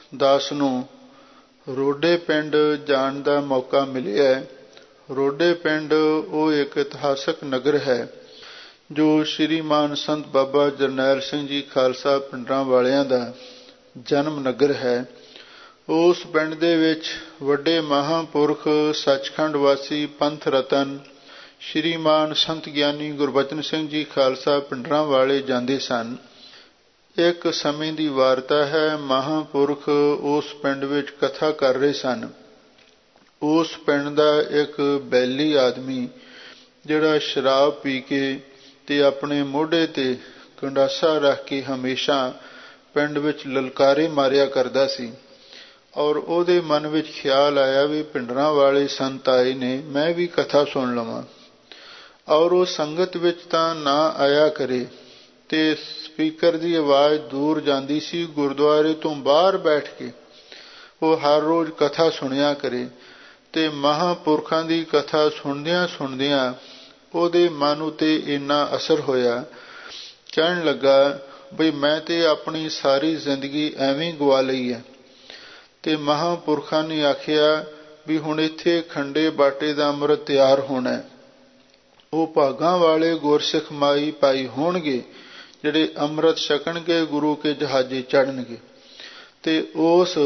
ਦਾਸ ਨੂੰ ਰੋਡੇ ਪਿੰਡ ਜਾਣ ਦਾ ਮੌਕਾ ਮਿਲਿਆ। ਰੋਡੇ ਪਿੰਡ ਉਹ ਇੱਕ ਇਤਿਹਾਸਕ ਨਗਰ ਹੈ ਜੋ ਸ਼੍ਰੀਮਾਨ ਸੰਤ ਬਾਬਾ ਜਰਨੈਲ ਸਿੰਘ ਜੀ ਖਾਲਸਾ ਪਿੰਡਰਾਂ ਵਾਲਿਆਂ ਦਾ ਜਨਮ ਨਗਰ ਹੈ। ਉਸ ਪਿੰਡ ਦੇ ਵਿੱਚ ਵੱਡੇ ਮਹਾਂਪੁਰਖ ਸੱਚਖੰਡ ਵਾਸੀ ਪੰਥ ਰਤਨ ਸ਼੍ਰੀਮਾਨ ਸੰਤ ਗਿਆਨੀ ਗੁਰਬਚਨ ਸਿੰਘ ਜੀ ਖਾਲਸਾ ਪਿੰਡਰਾਂ ਵਾਲੇ ਜਾਂਦੇ ਸਨ। ਇੱਕ ਸਮੇਂ ਦੀ ਵਾਰਤਾ ਹੈ, ਮਹਾਂਪੁਰਖ ਉਸ ਪਿੰਡ ਵਿੱਚ ਕਥਾ ਕਰ ਰਹੇ ਸਨ। ਉਸ ਪਿੰਡ ਦਾ ਇੱਕ ਬੈਲੀ ਆਦਮੀ ਜਿਹੜਾ ਸ਼ਰਾਬ ਪੀ ਕੇ ਤੇ ਆਪਣੇ ਮੋਢੇ ਤੇ ਗੰਡਾਸਾ ਰੱਖ ਕੇ ਹਮੇਸ਼ਾ ਪਿੰਡ ਵਿੱਚ ਲਲਕਾਰੇ ਮਾਰਿਆ ਕਰਦਾ ਸੀ। ਔਰ ਉਹਦੇ ਮਨ ਵਿੱਚ ਖਿਆਲ ਆਇਆ ਵੀ ਪਿੰਡਰਾਂ ਵਾਲੇ ਸੰਤ ਆਏ ਨੇ, ਮੈਂ ਵੀ ਕਥਾ ਸੁਣ ਲਵਾਂ। ਔਰ ਉਹ ਸੰਗਤ ਵਿੱਚ ਤਾਂ ਨਾ ਆਇਆ ਕਰੇ ਤੇ ਸਪੀਕਰ ਦੀ ਆਵਾਜ਼ ਦੂਰ ਜਾਂਦੀ ਸੀ, ਗੁਰਦੁਆਰੇ ਤੋਂ ਬਾਹਰ ਬੈਠ ਕੇ ਉਹ ਹਰ ਰੋਜ਼ ਕਥਾ ਸੁਣਿਆ ਕਰੇ। ਤੇ ਮਹਾਂਪੁਰਖਾਂ ਦੀ ਕਥਾ ਸੁਣਦਿਆਂ ਸੁਣਦਿਆਂ ਉਹਦੇ ਮਨ ਉਤੇ ਇੰਨਾ ਅਸਰ ਹੋਇਆ, ਕਹਿਣ ਲੱਗਾ ਬਈ ਮੈਂ ਤੇ ਆਪਣੀ ਸਾਰੀ ਜ਼ਿੰਦਗੀ ਐਵੇਂ ਗਵਾ ਲਈ ਹੈ। ਤੇ ਮਹਾਂਪੁਰਖਾਂ ਨੇ ਆਖਿਆ ਵੀ ਹੁਣ ਇੱਥੇ ਖੰਡੇ ਬਾਟੇ ਦਾ ਅੰਮ੍ਰਿਤ ਤਿਆਰ ਹੋਣਾ। ਉਹ ਭਾਗਾਂ ਵਾਲੇ ਗੁਰਸਿੱਖ ਮਾਈ ਭਾਈ ਹੋਣਗੇ ਜਿਹੜੇ ਅੰਮ੍ਰਿਤ ਛਕਣਗੇ, ਗੁਰੂ ਕੇ ਜਹਾਜ਼ੇ ਚੜ੍ਹਨਗੇ। ਤੇ ਉਸ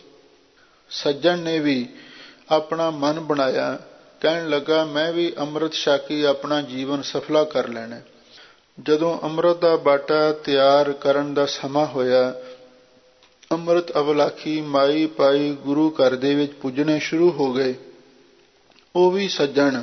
ਸੱਜਣ ਨੇ ਵੀ ਆਪਣਾ ਮਨ ਬਣਾਇਆ, ਕਹਿਣ ਲੱਗਾ ਮੈਂ ਵੀ ਅੰਮ੍ਰਿਤ ਛਕ ਕੇ ਆਪਣਾ ਜੀਵਨ ਸਫਲਾ ਕਰ ਲੈਣਾ। ਜਦੋਂ ਅੰਮ੍ਰਿਤ ਦਾ ਬਾਟਾ ਤਿਆਰ ਕਰਨ ਦਾ ਸਮਾਂ ਹੋਇਆ, ਅੰਮ੍ਰਿਤ ਅਵਲਾਖੀ ਮਾਈ ਭਾਈ ਗੁਰੂ ਘਰ ਦੇ ਵਿੱਚ ਪੁੱਜਣੇ ਸ਼ੁਰੂ ਹੋ ਗਏ। ਉਹ ਵੀ ਸੱਜਣ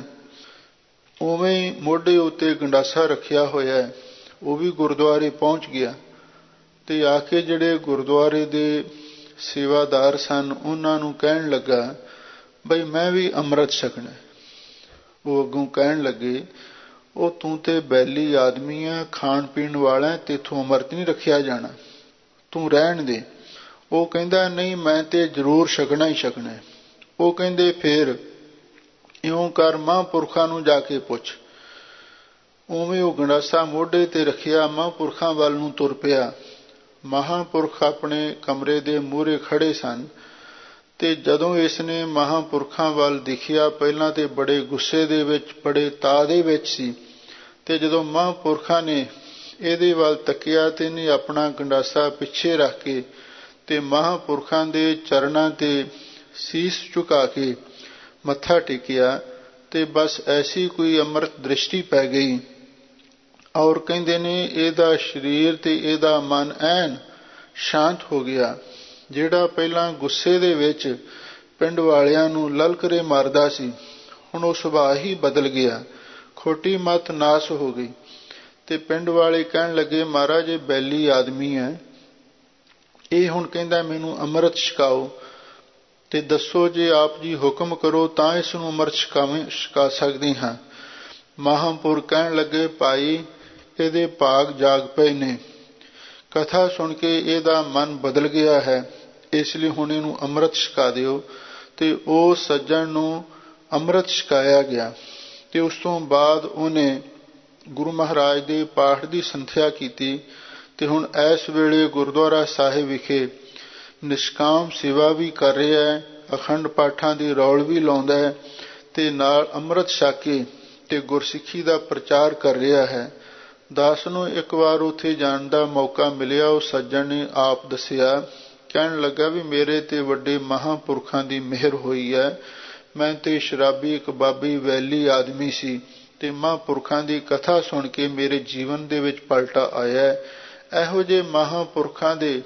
ਉਵੇਂ ਮੋਢੇ ਉੱਤੇ ਗੰਡਾਸਾ ਰੱਖਿਆ ਹੋਇਆ, ਉਹ ਵੀ ਗੁਰਦੁਆਰੇ ਪਹੁੰਚ ਗਿਆ। ਤੇ ਆ ਕੇ ਜਿਹੜੇ ਗੁਰਦੁਆਰੇ ਦੇ ਸੇਵਾਦਾਰ ਸਨ ਉਹਨਾਂ ਨੂੰ ਕਹਿਣ ਲੱਗਾ ਬਈ ਮੈਂ ਵੀ ਅੰਮ੍ਰਿਤ ਛਕਣਾ। ਉਹ ਅੱਗੋਂ ਕਹਿਣ ਲੱਗੇ ਉਹ ਤੂੰ ਤੇ ਬੈਲੀ ਆਦਮੀ ਆ, ਖਾਣ ਪੀਣ ਵਾਲਾ, ਤੇਥੋਂ ਅੰਮ੍ਰਿਤ ਨਹੀਂ ਰੱਖਿਆ ਜਾਣਾ, ਤੂੰ ਰਹਿਣ ਦੇ। ਉਹ ਕਹਿੰਦਾ ਨਹੀਂ ਮੈਂ ਤੇ ਜ਼ਰੂਰ ਛਕਣਾ ਹੀ ਛਕਣਾ। ਉਹ ਕਹਿੰਦੇ ਫੇਰ ਇਉਂ ਕਰ, ਮਹਾਂਪੁਰਖਾਂ ਨੂੰ ਜਾ ਕੇ ਪੁੱਛ। ਉਵੇਂ ਉਹ ਗੰਡਾਸਾ ਮੋਢੇ ਤੇ ਰੱਖਿਆ, ਮਹਾਂਪੁਰਖਾਂ ਵੱਲ ਨੂੰ ਤੁਰ ਪਿਆ। ਮਹਾਂਪੁਰਖ ਆਪਣੇ ਕਮਰੇ ਦੇ ਮੂਹਰੇ ਖੜੇ ਸਨ। ਤੇ ਜਦੋਂ ਇਸ ਨੇ ਮਹਾਂਪੁਰਖਾਂ ਵੱਲ ਦੇਖਿਆ, ਪਹਿਲਾਂ ਤੇ ਬੜੇ ਗੁੱਸੇ ਦੇ ਵਿੱਚ, ਬੜੇ ਤਾਅ ਦੇ ਵਿੱਚ ਸੀ। ਤੇ ਜਦੋਂ ਮਹਾਂਪੁਰਖਾਂ ਨੇ ਇਹਦੇ ਵੱਲ ਤੱਕਿਆ ਤੇ ਇਹਨੇ ਆਪਣਾ ਗੰਡਾਸਾ ਪਿੱਛੇ ਰੱਖ ਕੇ ਤੇ ਮਹਾਂਪੁਰਖਾਂ ਦੇ ਚਰਨਾਂ ਤੇ ਸੀਸ ਝੁਕਾ ਕੇ ਮੱਥਾ ਟੇਕਿਆ। ਤੇ ਬਸ ਐਸੀ ਕੋਈ ਅੰਮ੍ਰਿਤ ਦ੍ਰਿਸ਼ਟੀ ਪੈ ਗਈ। ਔਰ ਕਹਿੰਦੇ ਨੇ ਇਹਦਾ ਸਰੀਰ ਤੇ ਇਹਦਾ ਮਨ ਐਨ ਸ਼ਾਂਤ ਹੋ ਗਿਆ। ਜਿਹੜਾ ਪਹਿਲਾਂ ਗੁੱਸੇ ਦੇ ਵਿੱਚ ਪਿੰਡ ਵਾਲਿਆਂ ਨੂੰ ਲਲਕਰੇ ਮਾਰਦਾ ਸੀ, ਹੁਣ ਉਹ ਸੁਭਾਅ ਹੀ ਬਦਲ ਗਿਆ, ਖੋਟੀ ਮੱਤ ਨਾਸ ਹੋ ਗਈ। ਤੇ ਪਿੰਡ ਵਾਲੇ ਕਹਿਣ ਲੱਗੇ ਮਹਾਰਾਜ ਇਹ ਬੈਲੀ ਆਦਮੀ ਹੈ, ਇਹ ਹੁਣ ਕਹਿੰਦਾ ਮੈਨੂੰ ਅੰਮ੍ਰਿਤ ਛਕਾਓ। ਤੇ ਦੱਸੋ ਜੇ ਆਪ ਜੀ ਹੁਕਮ ਕਰੋ ਤਾਂ ਇਸ ਨੂੰ ਅੰਮ੍ਰਿਤ ਛਕਾ ਸਕਦੇ ਹਾਂ। ਮਹਾਂਪੁਰਖ ਕਹਿਣ ਲੱਗੇ ਭਾਈ ਇਹਦੇ ਭਾਗ ਜਾਗ ਪਏ ਨੇ, ਕਥਾ ਸੁਣ ਕੇ ਇਹਦਾ ਮਨ ਬਦਲ ਗਿਆ ਹੈ, ਇਸ ਲਈ ਹੁਣ ਇਹਨੂੰ ਅੰਮ੍ਰਿਤ ਛਕਾ ਦਿਓ। ਤੇ ਉਹ ਸੱਜਣ ਨੂੰ ਅੰਮ੍ਰਿਤ ਛਕਾਇਆ ਗਿਆ। ਤੇ ਉਸ ਤੋਂ ਬਾਅਦ ਉਹਨੇ ਗੁਰੂ ਮਹਾਰਾਜ ਦੇ ਪਾਠ ਦੀ ਸੰਥਿਆ ਕੀਤੀ। ਤੇ ਹੁਣ ਇਸ ਵੇਲੇ ਗੁਰਦੁਆਰਾ ਸਾਹਿਬ ਵਿਖੇ ਨਿਸ਼ਕਾਮ ਸੇਵਾ ਵੀ ਕਰ ਰਿਹਾ ਹੈ, ਅਖੰਡ ਪਾਠਾਂ ਦੀ ਰੌਲ ਵੀ ਲਾਉਂਦਾ ਹੈ ਤੇ ਨਾਲ ਅੰਮ੍ਰਿਤ ਛਕ ਕੇ ਤੇ ਗੁਰਸਿੱਖੀ ਦਾ ਪ੍ਰਚਾਰ ਕਰ ਰਿਹਾ ਹੈ। ਦਾਸ ਨੂੰ ਇੱਕ ਵਾਰ ਉੱਥੇ ਜਾਣ ਦਾ ਮੌਕਾ ਮਿਲਿਆ। ਉਹ ਸੱਜਣ ਨੇ ਆਪ ਦੱਸਿਆ, ਕਹਿਣ ਲੱਗਾ ਵੀ ਮੇਰੇ ਤੇ ਵੱਡੇ ਮਹਾਂਪੁਰਖਾਂ ਦੀ ਮਿਹਰ ਹੋਈ ਹੈ। ਮੈਂ ਤੇ ਸ਼ਰਾਬੀ ਕਬਾਬੀ ਵੈਲੀ ਆਦਮੀ ਸੀ ਤੇ ਮਹਾਂਪੁਰਖਾਂ ਦੀ ਕਥਾ ਸੁਣ ਕੇ ਮੇਰੇ ਜੀਵਨ ਦੇ ਵਿੱਚ ਪਲਟਾ ਆਇਆ। ਇਹੋ ਜਿਹੇ ਮਹਾਂਪੁਰਖਾਂ ਦੇ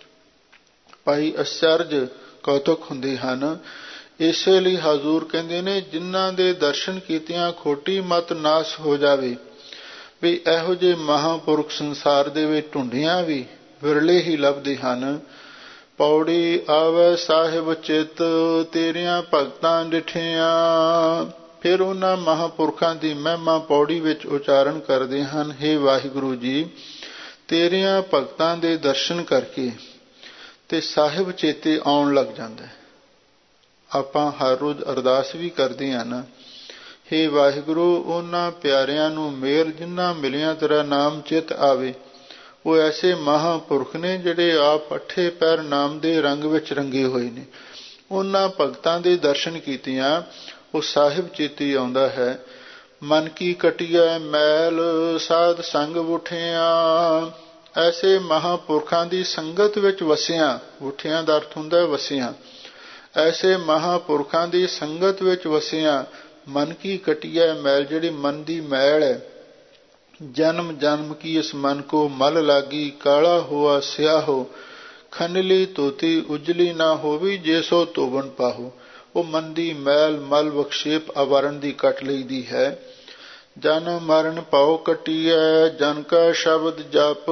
ਭਾਈ ਅਚਰਜ ਕੌਤਕ ਹੁੰਦੇ ਹਨ। ਇਸੇ ਲਈ ਹਜ਼ੂਰ ਕਹਿੰਦੇ ਨੇ ਜਿਨ੍ਹਾਂ ਦੇ ਦਰਸ਼ਨ ਕੀਤਿਆਂ ਖੋਟੀ ਮਤ ਨਾਸ ਹੋ ਜਾਵੇ, ਵੀ ਇਹੋ ਜਿਹੇ ਮਹਾਂਪੁਰਖ ਸੰਸਾਰ ਦੇ ਵਿੱਚ ਢੂੰਡਿਆਂ ਵੀ ਵਿਰਲੇ ਹੀ ਲੱਭਦੇ ਹਨ। ਪੌੜੀ ਆਵੈ ਸਾਹਿਬ ਚਿੱਤ ਤੇਰੀਆਂ ਭਗਤਾਂ ਡਿਠਿਆਂ। ਫਿਰ ਉਹਨਾਂ ਮਹਾਂਪੁਰਖਾਂ ਦੀ ਮਹਿਮਾ ਪੌੜੀ ਵਿੱਚ ਉਚਾਰਨ ਕਰਦੇ ਹਨ, ਹੇ ਵਾਹਿਗੁਰੂ ਜੀ ਤੇਰੀਆਂ ਭਗਤਾਂ ਦੇ ਦਰਸ਼ਨ ਕਰਕੇ ਤੇ ਸਾਹਿਬ ਚੇਤੇ ਆਉਣ ਲੱਗ ਜਾਂਦਾ। ਆਪਾਂ ਹਰ ਰੋਜ਼ ਅਰਦਾਸ ਵੀ ਕਰਦੇ ਹਾਂ ਨਾ, ਹੇ ਵਾਹਿਗੁਰੂ ਉਹਨਾਂ ਪਿਆਰਿਆਂ ਨੂੰ ਮਿਲ ਜਿਨ੍ਹਾਂ ਮਿਲਿਆਂ ਤੇਰਾ ਨਾਮ ਚਿੱਤ ਆਵੇ, ਉਹ ਐਸੇ ਮਹਾਂਪੁਰਖ ਨੇ ਜਿਹੜੇ ਆਪ 8 ਪੈਰ ਨਾਮ ਦੇ ਰੰਗ ਵਿੱਚ ਰੰਗੇ ਹੋਏ ਨੇ। ਉਹਨਾਂ ਭਗਤਾਂ ਦੇ ਦਰਸ਼ਨ ਕੀਤਿਆਂ ਉਹ ਸਾਹਿਬ ਚੇਤੇ ਆਉਂਦਾ ਹੈ। ਮਨ ਕੀ ਕਟਿਐ ਮੈਲ ਸਾਧ ਸੰਗ ਉਠਿਆ। ਐਸੇ ਮਹਾਂਪੁਰਖਾਂ ਦੀ ਸੰਗਤ ਵਿੱਚ ਵਸਿਆ, ਉਠਿਆਂ ਦਾ ਅਰਥ ਹੁੰਦਾ ਵਸਿਆ। ਐਸੇ ਮਹਾਂਪੁਰਖਾਂ ਦੀ ਸੰਗਤ ਵਿੱਚ ਵਸਿਆ ਮਨ ਕੀ ਕਟਿਐ ਮੈਲ, ਜਿਹੜੀ ਮਨ ਦੀ ਮੈਲ ਹੈ। ਜਨਮ ਜਨਮ ਕੀ ਇਸ ਮਨ ਕੋ ਮਲ ਲਾਗੀ, ਕਾਲਾ ਹੋਆ ਸਿਆਹੋ ਖਨਲੀ ਧੋਤੀ ਉਜਲੀ ਨਾ ਹੋਵੀ, ਜੇ ਸੋ ਧੋਵਣ ਪਾਹੋ। ਉਹ ਮਨ ਦੀ ਮੈਲ ਮਲ ਵਿਖੇਪ ਆਵਰਨ ਦੀ ਕੱਟ ਲਈਦੀ ਹੈ। ਜਨ ਮਰਨ ਪਾਉ ਕਟੀਐ ਜਨ ਕਾ ਸ਼ਬਦ ਜਪ।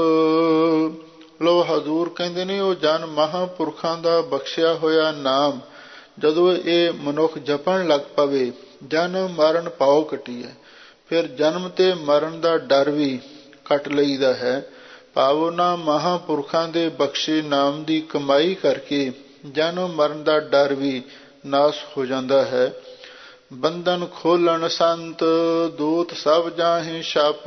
ਲੋ ਹਜ਼ੂਰ ਕਹਿੰਦੇ ਨੇ ਉਹ ਜਨ ਮਹਾਂਪੁਰਖਾਂ ਦਾ ਬਖਸ਼ਿਆ ਹੋਇਆ ਨਾਮ ਜਦੋਂ ਇਹ ਮਨੁੱਖ ਜਪਣ ਲੱਗ ਪਵੇ, ਜਨਮ ਮਰਨ ਪਾਉ ਕਟੀਐ, ਫਿਰ ਜਨਮ ਤੇ ਮਰਨ ਦਾ ਡਰ ਵੀ ਕੱਟ ਲਈਦਾ ਹੈ। ਭਾਵ ਉਹਨਾਂ ਮਹਾਂਪੁਰਖਾਂ ਦੇ ਬਖਸ਼ੇ ਨਾਮ ਦੀ ਕਮਾਈ ਕਰਕੇ ਜਨਮ ਮਰਨ ਦਾ ਡਰ ਵੀ ਨਾਸ ਹੋ ਜਾਂਦਾ ਹੈ। ਬੰਧਨ ਖੋਲਣ ਸੰਤ ਦੂਤ ਸਭ ਜਾਹੇ ਛਪ।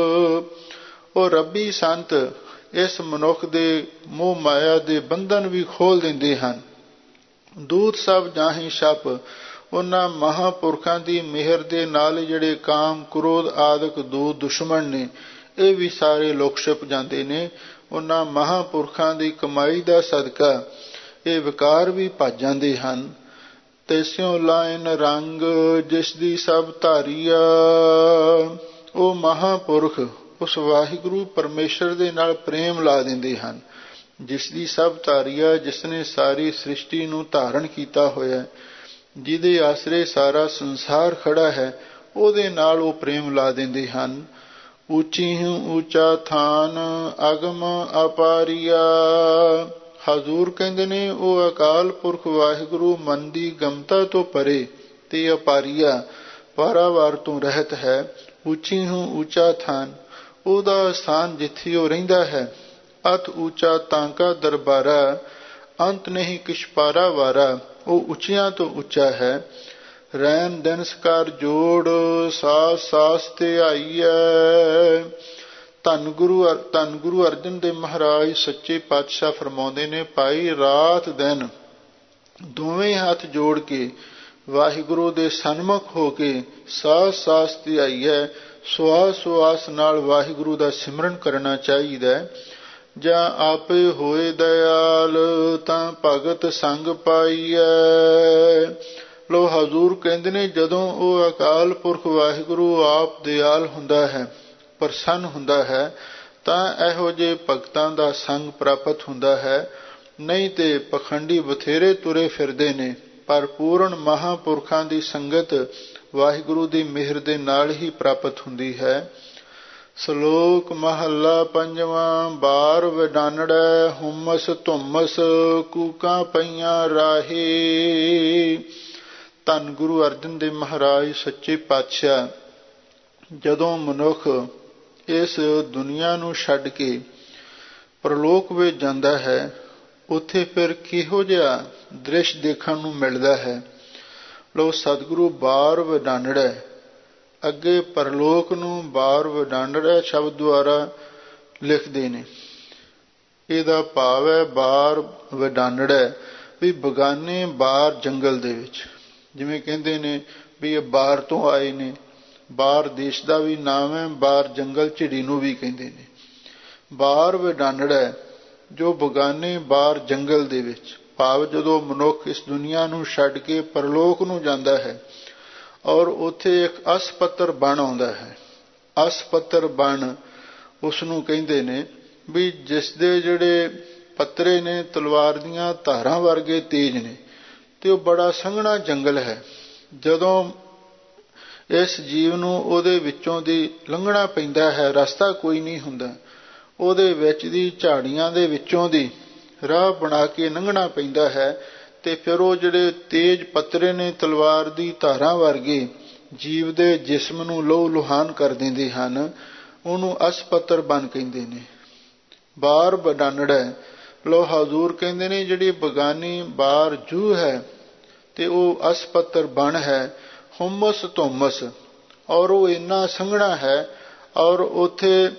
ਉਹ ਰੱਬੀ ਸੰਤ ਇਸ ਮਨੁੱਖ ਦੇ ਮੋਹ ਮਾਇਆ ਦੇ ਬੰਧਨ ਵੀ ਖੋਲ ਦਿੰਦੇ ਹਨ। ਦੂਤ ਸਭ ਜਾਹੇ ਛਪ, ਉਹਨਾਂ ਮਹਾਂਪੁਰਖਾਂ ਦੀ ਮਿਹਰ ਦੇ ਨਾਲ ਜਿਹੜੇ ਕਾਮ ਕ੍ਰੋਧ ਆਦਿਕ ਦੋ ਦੁਸ਼ਮਣ ਨੇ ਇਹ ਵੀ ਸਾਰੇ ਲੁਕ ਛਿਪ ਜਾਂਦੇ ਨੇ। ਉਹਨਾਂ ਮਹਾਂਪੁਰਖਾਂ ਦੀ ਕਮਾਈ ਦਾ ਸਦਕਾ ਇਹ ਵਿਕਾਰ ਵੀ ਭੱਜ ਜਾਂਦੇ ਹਨ। ਤੈਸਿਓ ਲਾਇਨ ਰੰਗ ਜਿਸ ਦੀ ਸਭ ਧਾਰੀਆ। ਉਹ ਮਹਾਂਪੁਰਖ ਉਸ ਵਾਹਿਗੁਰੂ ਪਰਮੇਸ਼ਰ ਦੇ ਨਾਲ ਪ੍ਰੇਮ ਲਾ ਦਿੰਦੇ ਹਨ। ਜਿਸ ਦੀ ਸਭ ਧਾਰੀਆ, ਜਿਸ ਨੇ ਸਾਰੀ ਸ੍ਰਿਸ਼ਟੀ ਨੂੰ ਧਾਰਨ ਕੀਤਾ ਹੋਇਆ, ਜਿਹਦੇ ਆਸਰੇ ਸਾਰਾ ਸੰਸਾਰ ਖੜਾ ਹੈ, ਉਹਦੇ ਨਾਲ ਉਹ ਪ੍ਰੇਮ ਲਾ ਦਿੰਦੇ ਹਨ। ਉੱਚੀ ਉੱਚਾ ਥਾਨ ਅਗਮ ਅਪਾਰੀਆ। ਹਜ਼ੂਰ ਕਹਿੰਦੇ ਨੇ ਉਹ ਅਕਾਲ ਪੁਰਖ ਵਾਹਿਗੁਰੂ ਮਨ ਦੀ ਗਮਤਾ ਤੋਂ ਪਰੇ ਤੇ ਅਪਾਰੀਆ ਪਾਰਾਵਾਰ ਤੋਂ ਰਹਿਤ ਹੈ। ਉੱਚੀ ਉੱਚਾ ਥਾਨ, ਉਹਦਾ ਸਥਾਨ ਜਿੱਥੇ ਉਹ ਰਹਿੰਦਾ ਹੈ। ਅਤ ਉੱਚਾ ਤਾਂਕਾ ਦਰਬਾਰਾ, ਅੰਤ ਨਹੀਂ ਕਿਛ ਪਾਰਾ ਵਾਰਾ। ਉਹ ਉੱਚਿਆਂ ਤੋਂ ਉੱਚਾ ਹੈ। ਰੈਨ ਦਿਨ ਸਕਾਰ ਜੋੜ ਸਾਸ ਸਾਸ ਤੇ ਆਈਐ। ਧੰਨ ਗੁਰੂ ਅਰਜਨ ਦੇਵ ਮਹਾਰਾਜ ਸੱਚੇ ਪਾਤਸ਼ਾਹ ਫਰਮਾਉਂਦੇ ਨੇ, ਭਾਈ ਰਾਤ ਦਿਨ ਦੋਵੇਂ ਹੱਥ ਜੋੜ ਕੇ ਵਾਹਿਗੁਰੂ ਦੇ ਸਨਮੁਖ ਹੋ ਕੇ ਸਾਸ ਸਾਸ ਤੇ ਆਈਐ। ਸੁਆਸ ਸੁਆਸ ਨਾਲ ਵਾਹਿਗੁਰੂ ਦਾ ਸਿਮਰਨ ਕਰਨਾ ਚਾਹੀਦਾ। ਜਾਂ ਆਪੇ ਹੋਏ ਦਇਆਲ ਤਾਂ ਭਗਤ ਸੰਗ ਪਾਈਐ। ਲੋ ਹਜ਼ੂਰ ਕਹਿੰਦੇ ਨੇ ਜਦੋਂ ਉਹ ਅਕਾਲ ਪੁਰਖ ਵਾਹਿਗੁਰੂ ਆਪ ਦਿਆਲ ਹੁੰਦਾ ਹੈ, ਪ੍ਰਸੰਨ ਹੁੰਦਾ ਹੈ, ਤਾਂ ਇਹੋ ਜਿਹੇ ਭਗਤਾਂ ਦਾ ਸੰਗ ਪ੍ਰਾਪਤ ਹੁੰਦਾ ਹੈ। ਨਹੀਂ ਤੇ ਪਖੰਡੀ ਬਥੇਰੇ ਤੁਰੇ ਫਿਰਦੇ ਨੇ, ਪਰ ਪੂਰਨ ਮਹਾਂਪੁਰਖਾਂ ਦੀ ਸੰਗਤ ਵਾਹਿਗੁਰੂ ਦੀ ਮਿਹਰ ਦੇ ਨਾਲ ਹੀ ਪ੍ਰਾਪਤ ਹੁੰਦੀ ਹੈ। ਸ਼ਲੋਕ ਮਹੱਲਾ ਪੰਜਵਾਂ। ਬਾਰ ਵਿਡਾਨੜੈ ਹੁਮਸ ਧੁਮਸ ਕੂਕਾਂ ਪਈਆਂ ਰਾਹੀ। ਧੰਨ ਗੁਰੂ ਅਰਜਨ ਦੇਵ ਮਹਾਰਾਜ ਸੱਚੇ ਪਾਤਸ਼ਾਹ ਜਦੋਂ ਮਨੁੱਖ ਇਸ ਦੁਨੀਆ ਨੂੰ ਛੱਡ ਕੇ ਪ੍ਰਲੋਕ ਵਿੱਚ ਜਾਂਦਾ ਹੈ, ਉੱਥੇ ਫਿਰ ਕਿਹੋ ਜਿਹਾ ਦ੍ਰਿਸ਼ ਦੇਖਣ ਨੂੰ ਮਿਲਦਾ ਹੈ। ਲੋ ਸਤਿਗੁਰੂ ਬਾਰ ਵਿਡਾਨੜੈ, ਅੱਗੇ ਪਰਲੋਕ ਨੂੰ ਬਾਰ ਵਿਡਾਨੜੈ ਸ਼ਬਦ ਦੁਆਰਾ ਲਿਖਦੇ ਨੇ। ਇਹਦਾ ਭਾਵ ਹੈ ਬਾਰ ਵਿਡਾਨੜੈ ਵੀ ਬਗਾਨੇ ਬਾਰ ਜੰਗਲ ਦੇ ਵਿੱਚ। ਜਿਵੇਂ ਕਹਿੰਦੇ ਨੇ ਵੀ ਇਹ ਬਾਹਰ ਤੋਂ ਆਏ ਨੇ, ਬਾਹਰ ਦੇਸ਼ ਦਾ ਵੀ ਨਾਮ ਹੈ, ਬਾਹਰ ਜੰਗਲ ਝਿੜੀ ਨੂੰ ਵੀ ਕਹਿੰਦੇ ਨੇ। ਬਾਰ ਵਿਡਾਨੜੈ ਜੋ ਬਗਾਨੇ ਬਾਹਰ ਜੰਗਲ ਦੇ ਵਿੱਚ, ਭਾਵ ਜਦੋਂ ਮਨੁੱਖ ਇਸ ਦੁਨੀਆ ਨੂੰ ਛੱਡ ਕੇ ਪਰਲੋਕ ਨੂੰ ਜਾਂਦਾ ਹੈ ਔਰ ਉੱਥੇ ਇੱਕ ਅਸਪੱਤਰ ਬਣ ਆਉਂਦਾ ਹੈ। ਅਸਪੱਤਰ ਬਣ ਉਸਨੂੰ ਕਹਿੰਦੇ ਨੇ ਵੀ ਜਿਸ ਦੇ ਜਿਹੜੇ ਪੱਤਰੇ ਨੇ ਤਲਵਾਰ ਦੀਆਂ ਧਾਰਾਂ ਵਰਗੇ ਤੇਜ਼ ਨੇ, ਤੇ ਉਹ ਬੜਾ ਸੰਘਣਾ ਜੰਗਲ ਹੈ। ਜਦੋਂ ਇਸ ਜੀਵ ਨੂੰ ਉਹਦੇ ਵਿੱਚੋਂ ਦੀ ਲੰਘਣਾ ਪੈਂਦਾ ਹੈ, ਰਸਤਾ ਕੋਈ ਨਹੀਂ ਹੁੰਦਾ, ਉਹਦੇ ਵਿੱਚ ਦੀ ਝਾੜੀਆਂ ਦੇ ਵਿੱਚੋਂ ਦੀ ਰਾਹ ਬਣਾ ਕੇ ਲੰਘਣਾ ਪੈਂਦਾ ਹੈ। ਤੇ ਫਿਰ ਉਹ ਜਿਹੜੇ ਤੇਜ਼ ਪੱਤਰੇ ਨੇ ਤਲਵਾਰ ਦੀ ਧਾਰਾਂ ਵਰਗੇ ਜੀਵ ਦੇ ਜਿਸਮ ਨੂੰ ਲਹੂ ਲੁਹਾਨ ਕਰ ਦਿੰਦੇ ਹਨ, ਉਹਨੂੰ ਅਸਪੱਤਰ ਬਣ ਕਹਿੰਦੇ ਨੇ। ਬਾਰ ਵਿਡਾਨੜੈ ਲੋ ਹਜ਼ੂਰ ਕਹਿੰਦੇ ਨੇ ਜਿਹੜੀ ਬਗਾਨੀ ਬਾਰ ਜੂਹ ਹੈ ਤੇ ਉਹ ਅਸਪੱਤਰ ਬਣ ਹੈ। ਹੁਮਸ ਧੁਮਸ, ਔਰ ਉਹ ਇੰਨਾ ਸੰਘਣਾ ਹੈ ਔਰ ਉੱਥੇ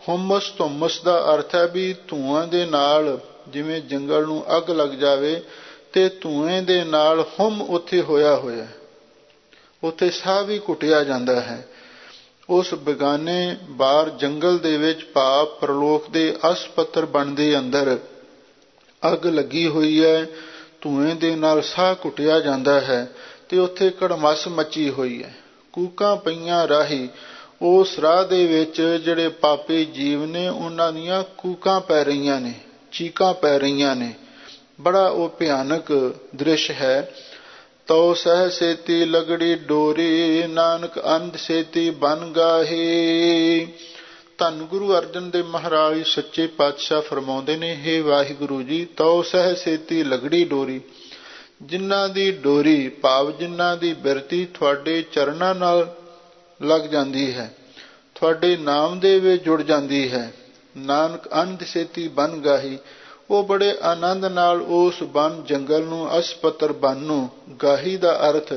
ਹੁਮਸ ਧੁੰਮਸ ਦਾ ਅਰਥ ਹੈ ਵੀ ਧੂਆਂ ਦੇ ਨਾਲ, ਜਿਵੇਂ ਜੰਗਲ ਨੂੰ ਅੱਗ ਲੱਗ ਜਾਵੇ ਤੇ ਧੂਏ ਦੇ ਨਾਲ ਹੁਮ ਉੱਥੇ ਹੋਇਆ ਹੋਇਆ, ਉੱਥੇ ਸਾਹ ਵੀ ਘੁੱਟਿਆ ਜਾਂਦਾ ਹੈ। ਉਸ ਬੇਗਾਨੇ ਬਾਹਰ ਜੰਗਲ ਦੇ ਵਿੱਚ ਭਾਵ ਪ੍ਰਲੋਕ ਦੇ ਅਸਪੱਤਰ ਬਣਦੇ ਅੰਦਰ ਅੱਗ ਲੱਗੀ ਹੋਈ ਹੈ, ਧੂਏ ਦੇ ਨਾਲ ਸਾਹ ਘੁੱਟਿਆ ਜਾਂਦਾ ਹੈ ਤੇ ਉੱਥੇ ਕੜਮੱਸ ਮੱਚੀ ਹੋਈ ਹੈ। ਕੂਕਾਂ ਪਈਆਂ ਰਾਹੀ, ਉਸ ਰਾਹ ਦੇ ਵਿੱਚ ਜਿਹੜੇ ਪਾਪੀ ਜੀਵ ਨੇ ਉਹਨਾਂ ਦੀਆਂ ਕੂਕਾਂ ਪੈ ਰਹੀਆਂ ਨੇ, ਚੀਕਾਂ ਪੈ ਰਹੀਆਂ ਨੇ। ਬੜਾ ਉਹ ਭਿਆਨਕ ਦ੍ਰਿਸ਼ ਹੈ। ਤਉ ਸਹਿ ਸੇਤੀ ਲਗੜੀ ਡੋਰੀ, ਨਾਨਕ ਅੰਧ ਸੇਤੀ ਬਨ ਗਾਹੀ। ਧੰਨ ਗੁਰੂ ਅਰਜਨ ਦੇਵ ਮਹਾਰਾਜ ਸੱਚੇ ਪਾਤਸ਼ਾਹ ਫਰਮਾਉਂਦੇ ਨੇ, ਹੇ ਵਾਹਿਗੁਰੂ ਜੀ, ਤਉ ਸਹਿ ਸੇਤੀ ਲਗੜੀ ਡੋਰੀ, ਜਿਨ੍ਹਾਂ ਦੀ ਡੋਰੀ ਭਾਵ ਜਿਨ੍ਹਾਂ ਦੀ ਬਿਰਤੀ ਤੁਹਾਡੇ ਚਰਨਾਂ ਨਾਲ ਲੱਗ ਜਾਂਦੀ ਹੈ, ਤੁਹਾਡੇ ਨਾਮ ਦੇ ਵਿੱਚ ਜੁੜ ਜਾਂਦੀ ਹੈ। ਨਾਨਕ ਅੰਧ ਸੇਤੀ ਬਨ ਗਾਹੀ, ਉਹ ਬੜੇ ਆਨੰਦ ਨਾਲ ਉਸ ਬਨ ਜੰਗਲ ਨੂੰ, ਅਸਪੱਤਰ ਬਨ ਨੂੰ, ਗਾਹੀ ਦਾ ਅਰਥ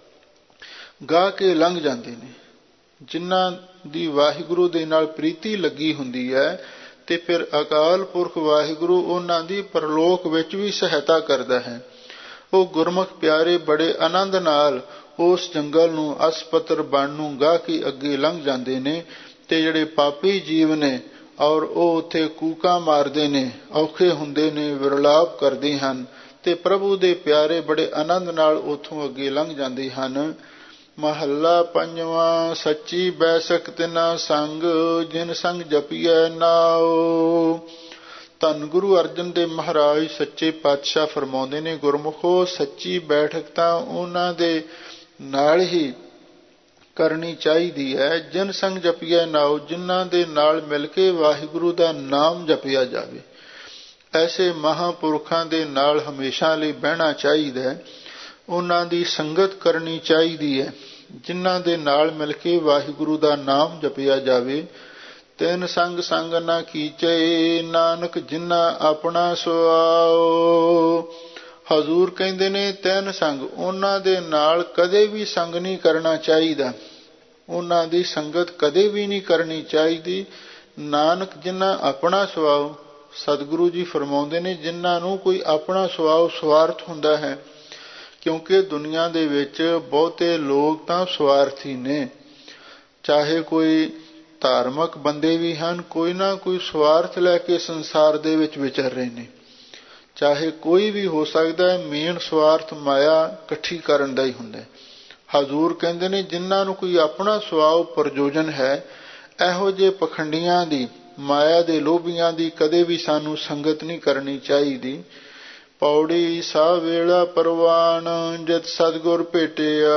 ਗਾ ਕੇ ਲੰਘ ਜਾਂਦੇ ਨੇ। ਜਿਨ੍ਹਾਂ ਦੀ ਵਾਹਿਗੁਰੂ ਦੇ ਨਾਲ ਪ੍ਰੀਤੀ ਲੱਗੀ ਹੁੰਦੀ ਹੈ ਤੇ ਫਿਰ ਅਕਾਲ ਪੁਰਖ ਵਾਹਿਗੁਰੂ ਉਹਨਾਂ ਦੀ ਪਰਲੋਕ ਵਿੱਚ ਵੀ ਸਹਾਇਤਾ ਕਰਦਾ ਹੈ। ਉਹ ਗੁਰਮੁਖ ਪਿਆਰੇ ਬੜੇ ਆਨੰਦ ਨਾਲ ਉਸ ਜੰਗਲ ਨੂੰ, ਅਸਪੱਤਰ ਬਨ ਨੂੰ ਗਾ ਕੇ ਅੱਗੇ ਲੰਘ ਜਾਂਦੇ ਨੇ। ਤੇ ਜਿਹੜੇ ਪਾਪੀ ਜੀਵ ਨੇ ਔਰ ਉਹ ਉੱਥੇ ਕੂਕਾਂ ਮਾਰਦੇ ਨੇ, ਔਖੇ ਹੁੰਦੇ ਨੇ, ਵਿਰਲਾਪ ਕਰਦੇ ਹਨ ਤੇ ਪ੍ਰਭੂ ਦੇ ਪਿਆਰੇ ਬੜੇ ਆਨੰਦ ਨਾਲ ਉੱਥੋਂ ਅੱਗੇ ਲੰਘ ਜਾਂਦੇ ਹਨ। ਮਹੱਲਾ ਪੰਜਵਾਂ। ਸੱਚੀ ਬੈਸਕ ਤਿਨਾ ਸੰਗ, ਜਿਨ ਸੰਗ ਜਪੀਐ ਨਾਉ। ਧੰਨ ਗੁਰੂ ਅਰਜਨ ਦੇਵ ਮਹਾਰਾਜ ਸੱਚੇ ਪਾਤਸ਼ਾਹ ਫਰਮਾਉਂਦੇ ਨੇ, ਗੁਰਮੁਖੋ ਸੱਚੀ ਬੈਠਕ ਤਾਂ ਉਹਨਾਂ ਦੇ ਨਾਲ ਹੀ ਕਰਨੀ ਚਾਹੀਦੀ ਹੈ, ਜਿਨ ਸੰਗ ਜਪੀਐ ਨਾਉ, ਜਿਨ੍ਹਾਂ ਦੇ ਨਾਲ ਮਿਲ ਕੇ ਵਾਹਿਗੁਰੂ ਦਾ ਨਾਮ ਜਪਿਆ ਜਾਵੇ। ਐਸੇ ਮਹਾਂਪੁਰਖਾਂ ਦੇ ਨਾਲ ਹਮੇਸ਼ਾ ਲਈ ਬਹਿਣਾ ਚਾਹੀਦਾ ਹੈ, ਉਹਨਾਂ ਦੀ ਸੰਗਤ ਕਰਨੀ ਚਾਹੀਦੀ ਹੈ, ਜਿਨ੍ਹਾਂ ਦੇ ਨਾਲ ਮਿਲ ਕੇ ਵਾਹਿਗੁਰੂ ਦਾ ਨਾਮ ਜਪਿਆ ਜਾਵੇ। ਤਿੰਨ ਸੰਗ ਸੰਗ ਨਾ ਕੀਚੇ, ਨਾਨਕ ਜਿਨ੍ਹਾਂ ਆਪਣਾ ਸੁਆਓ। ਹਜ਼ੂਰ ਕਹਿੰਦੇ ਨੇ ਤਿੰਨ ਸੰਗ, ਉਹਨਾਂ ਦੇ ਨਾਲ ਕਦੇ ਵੀ ਸੰਗ ਨਹੀਂ ਕਰਨਾ ਚਾਹੀਦਾ, ਉਹਨਾਂ ਦੀ ਸੰਗਤ ਕਦੇ ਵੀ ਨਹੀਂ ਕਰਨੀ ਚਾਹੀਦੀ। ਨਾਨਕ ਜਿਨ੍ਹਾਂ ਆਪਣਾ ਸੁਆਓ, ਸਤਿਗੁਰੂ ਜੀ ਫਰਮਾਉਂਦੇ ਨੇ ਜਿਨ੍ਹਾਂ ਨੂੰ ਕੋਈ ਆਪਣਾ ਸੁਆਓ ਸਵਾਰਥ ਹੁੰਦਾ ਹੈ, ਕਿਉਂਕਿ ਦੁਨੀਆ ਦੇ ਵਿੱਚ ਬਹੁਤੇ ਲੋਕ ਤਾਂ ਸਵਾਰਥੀ ਨੇ। ਚਾਹੇ ਕੋਈ ਧਾਰਮਿਕ ਬੰਦੇ ਵੀ ਹਨ, ਕੋਈ ਨਾ ਕੋਈ ਸਵਾਰਥ ਲੈ ਕੇ ਸੰਸਾਰ ਦੇ ਵਿੱਚ ਵਿਚਰ ਰਹੇ ਨੇ। ਚਾਹੇ ਕੋਈ ਵੀ ਹੋ ਸਕਦਾ ਹੈ, ਮੇਨ ਸਵਾਰਥ ਮਾਇਆ ਇਕੱਠੀ ਕਰਨ ਦਾ ਹੀ ਹੁੰਦਾ। ਹਜ਼ੂਰ ਕਹਿੰਦੇ ਨੇ ਜਿਨ੍ਹਾਂ ਨੂੰ ਕੋਈ ਆਪਣਾ ਸੁਆਓ ਪ੍ਰਯੋਜਨ ਹੈ, ਇਹੋ ਜਿਹੇ ਪਖੰਡੀਆਂ ਦੀ, ਮਾਇਆ ਦੇ ਲੋਭੀਆਂ ਦੀ ਕਦੇ ਵੀ ਸਾਨੂੰ ਸੰਗਤ ਨਹੀਂ ਕਰਨੀ ਚਾਹੀਦੀ। ਪੌੜੀ ਸਾ ਵੇਲਾ ਪ੍ਰਵਾਨ, ਜਿਤ ਸਤਿਗੁਰ ਭੇਟਿਆ।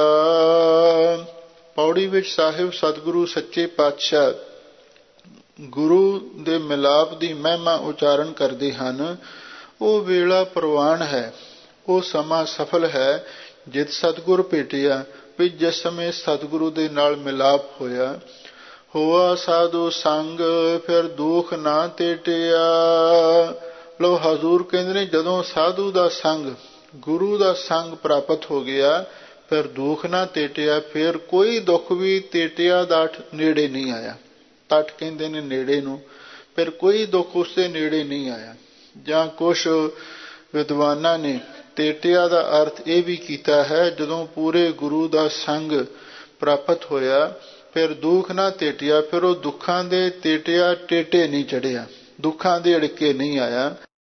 ਪੌੜੀ ਵਿੱਚ ਸਾਹਿਬ ਸਤਿਗੁਰੂ ਸੱਚੇ ਪਾਤਸ਼ਾਹ ਗੁਰੂ ਦੇ ਮਿਲਾਪ ਦੀ ਮਹਿਮਾ ਉਚਾਰਨ ਕਰਦੇ ਹਨ। ਉਹ ਵੇਲਾ ਪ੍ਰਵਾਨ ਹੈ, ਉਹ ਸਮਾਂ ਸਫਲ ਹੈ, ਜਿਤ ਸਤਿਗੁਰ ਭੇਟਿਆ, ਵੀ ਜਿਸ ਸਮੇਂ ਸਤਿਗੁਰੂ ਦੇ ਨਾਲ ਮਿਲਾਪ ਹੋਇਆ। ਹੋਆ ਸਾਧੂ ਸੰਗ, ਫਿਰ ਦੁੱਖ ਨਾ ਤੇਟਿਆ। ਲੋ ਹਜ਼ੂਰ ਕਹਿੰਦੇ ਨੇ ਜਦੋਂ ਸਾਧੂ ਦਾ ਸੰਗ, ਗੁਰੂ ਦਾ ਸੰਗ ਪ੍ਰਾਪਤ ਹੋ ਗਿਆ, ਫਿਰ ਦੁੱਖ ਨਾ ਤੇਟਿਆ, ਫਿਰ ਕੋਈ ਦੁੱਖ ਵੀ ਤੇਟਿਆ ਦਾ ਨੇੜੇ ਨਹੀਂ ਆਇਆ। ਤੱਟ ਕਹਿੰਦੇ ਨੇ ਨੇੜੇ ਨੂੰ, ਫਿਰ ਕੋਈ ਦੁੱਖ ਉਸਦੇ ਨੇੜੇ ਨਹੀਂ ਆਇਆ। ਜਾਂ ਕੁਛ ਵਿਦਵਾਨਾਂ ਨੇ ਤੇਟਿਆ ਦਾ ਅਰਥ ਇਹ ਵੀ ਕੀਤਾ ਹੈ, ਜਦੋਂ ਪੂਰੇ ਗੁਰੂ ਦਾ ਸੰਗ ਪ੍ਰਾਪਤ ਹੋਇਆ ਫਿਰ ਦੁੱਖ ਨਾ ਤੇਟਿਆ, ਫਿਰ ਉਹ ਦੁੱਖਾਂ ਦੇ ਤੇਟਿਆ ਟੇਟੇ ਨਹੀਂ ਚੜਿਆ, ਦੁੱਖਾਂ ਦੇ ਅੜਕੇ ਨਹੀਂ ਆਇਆ।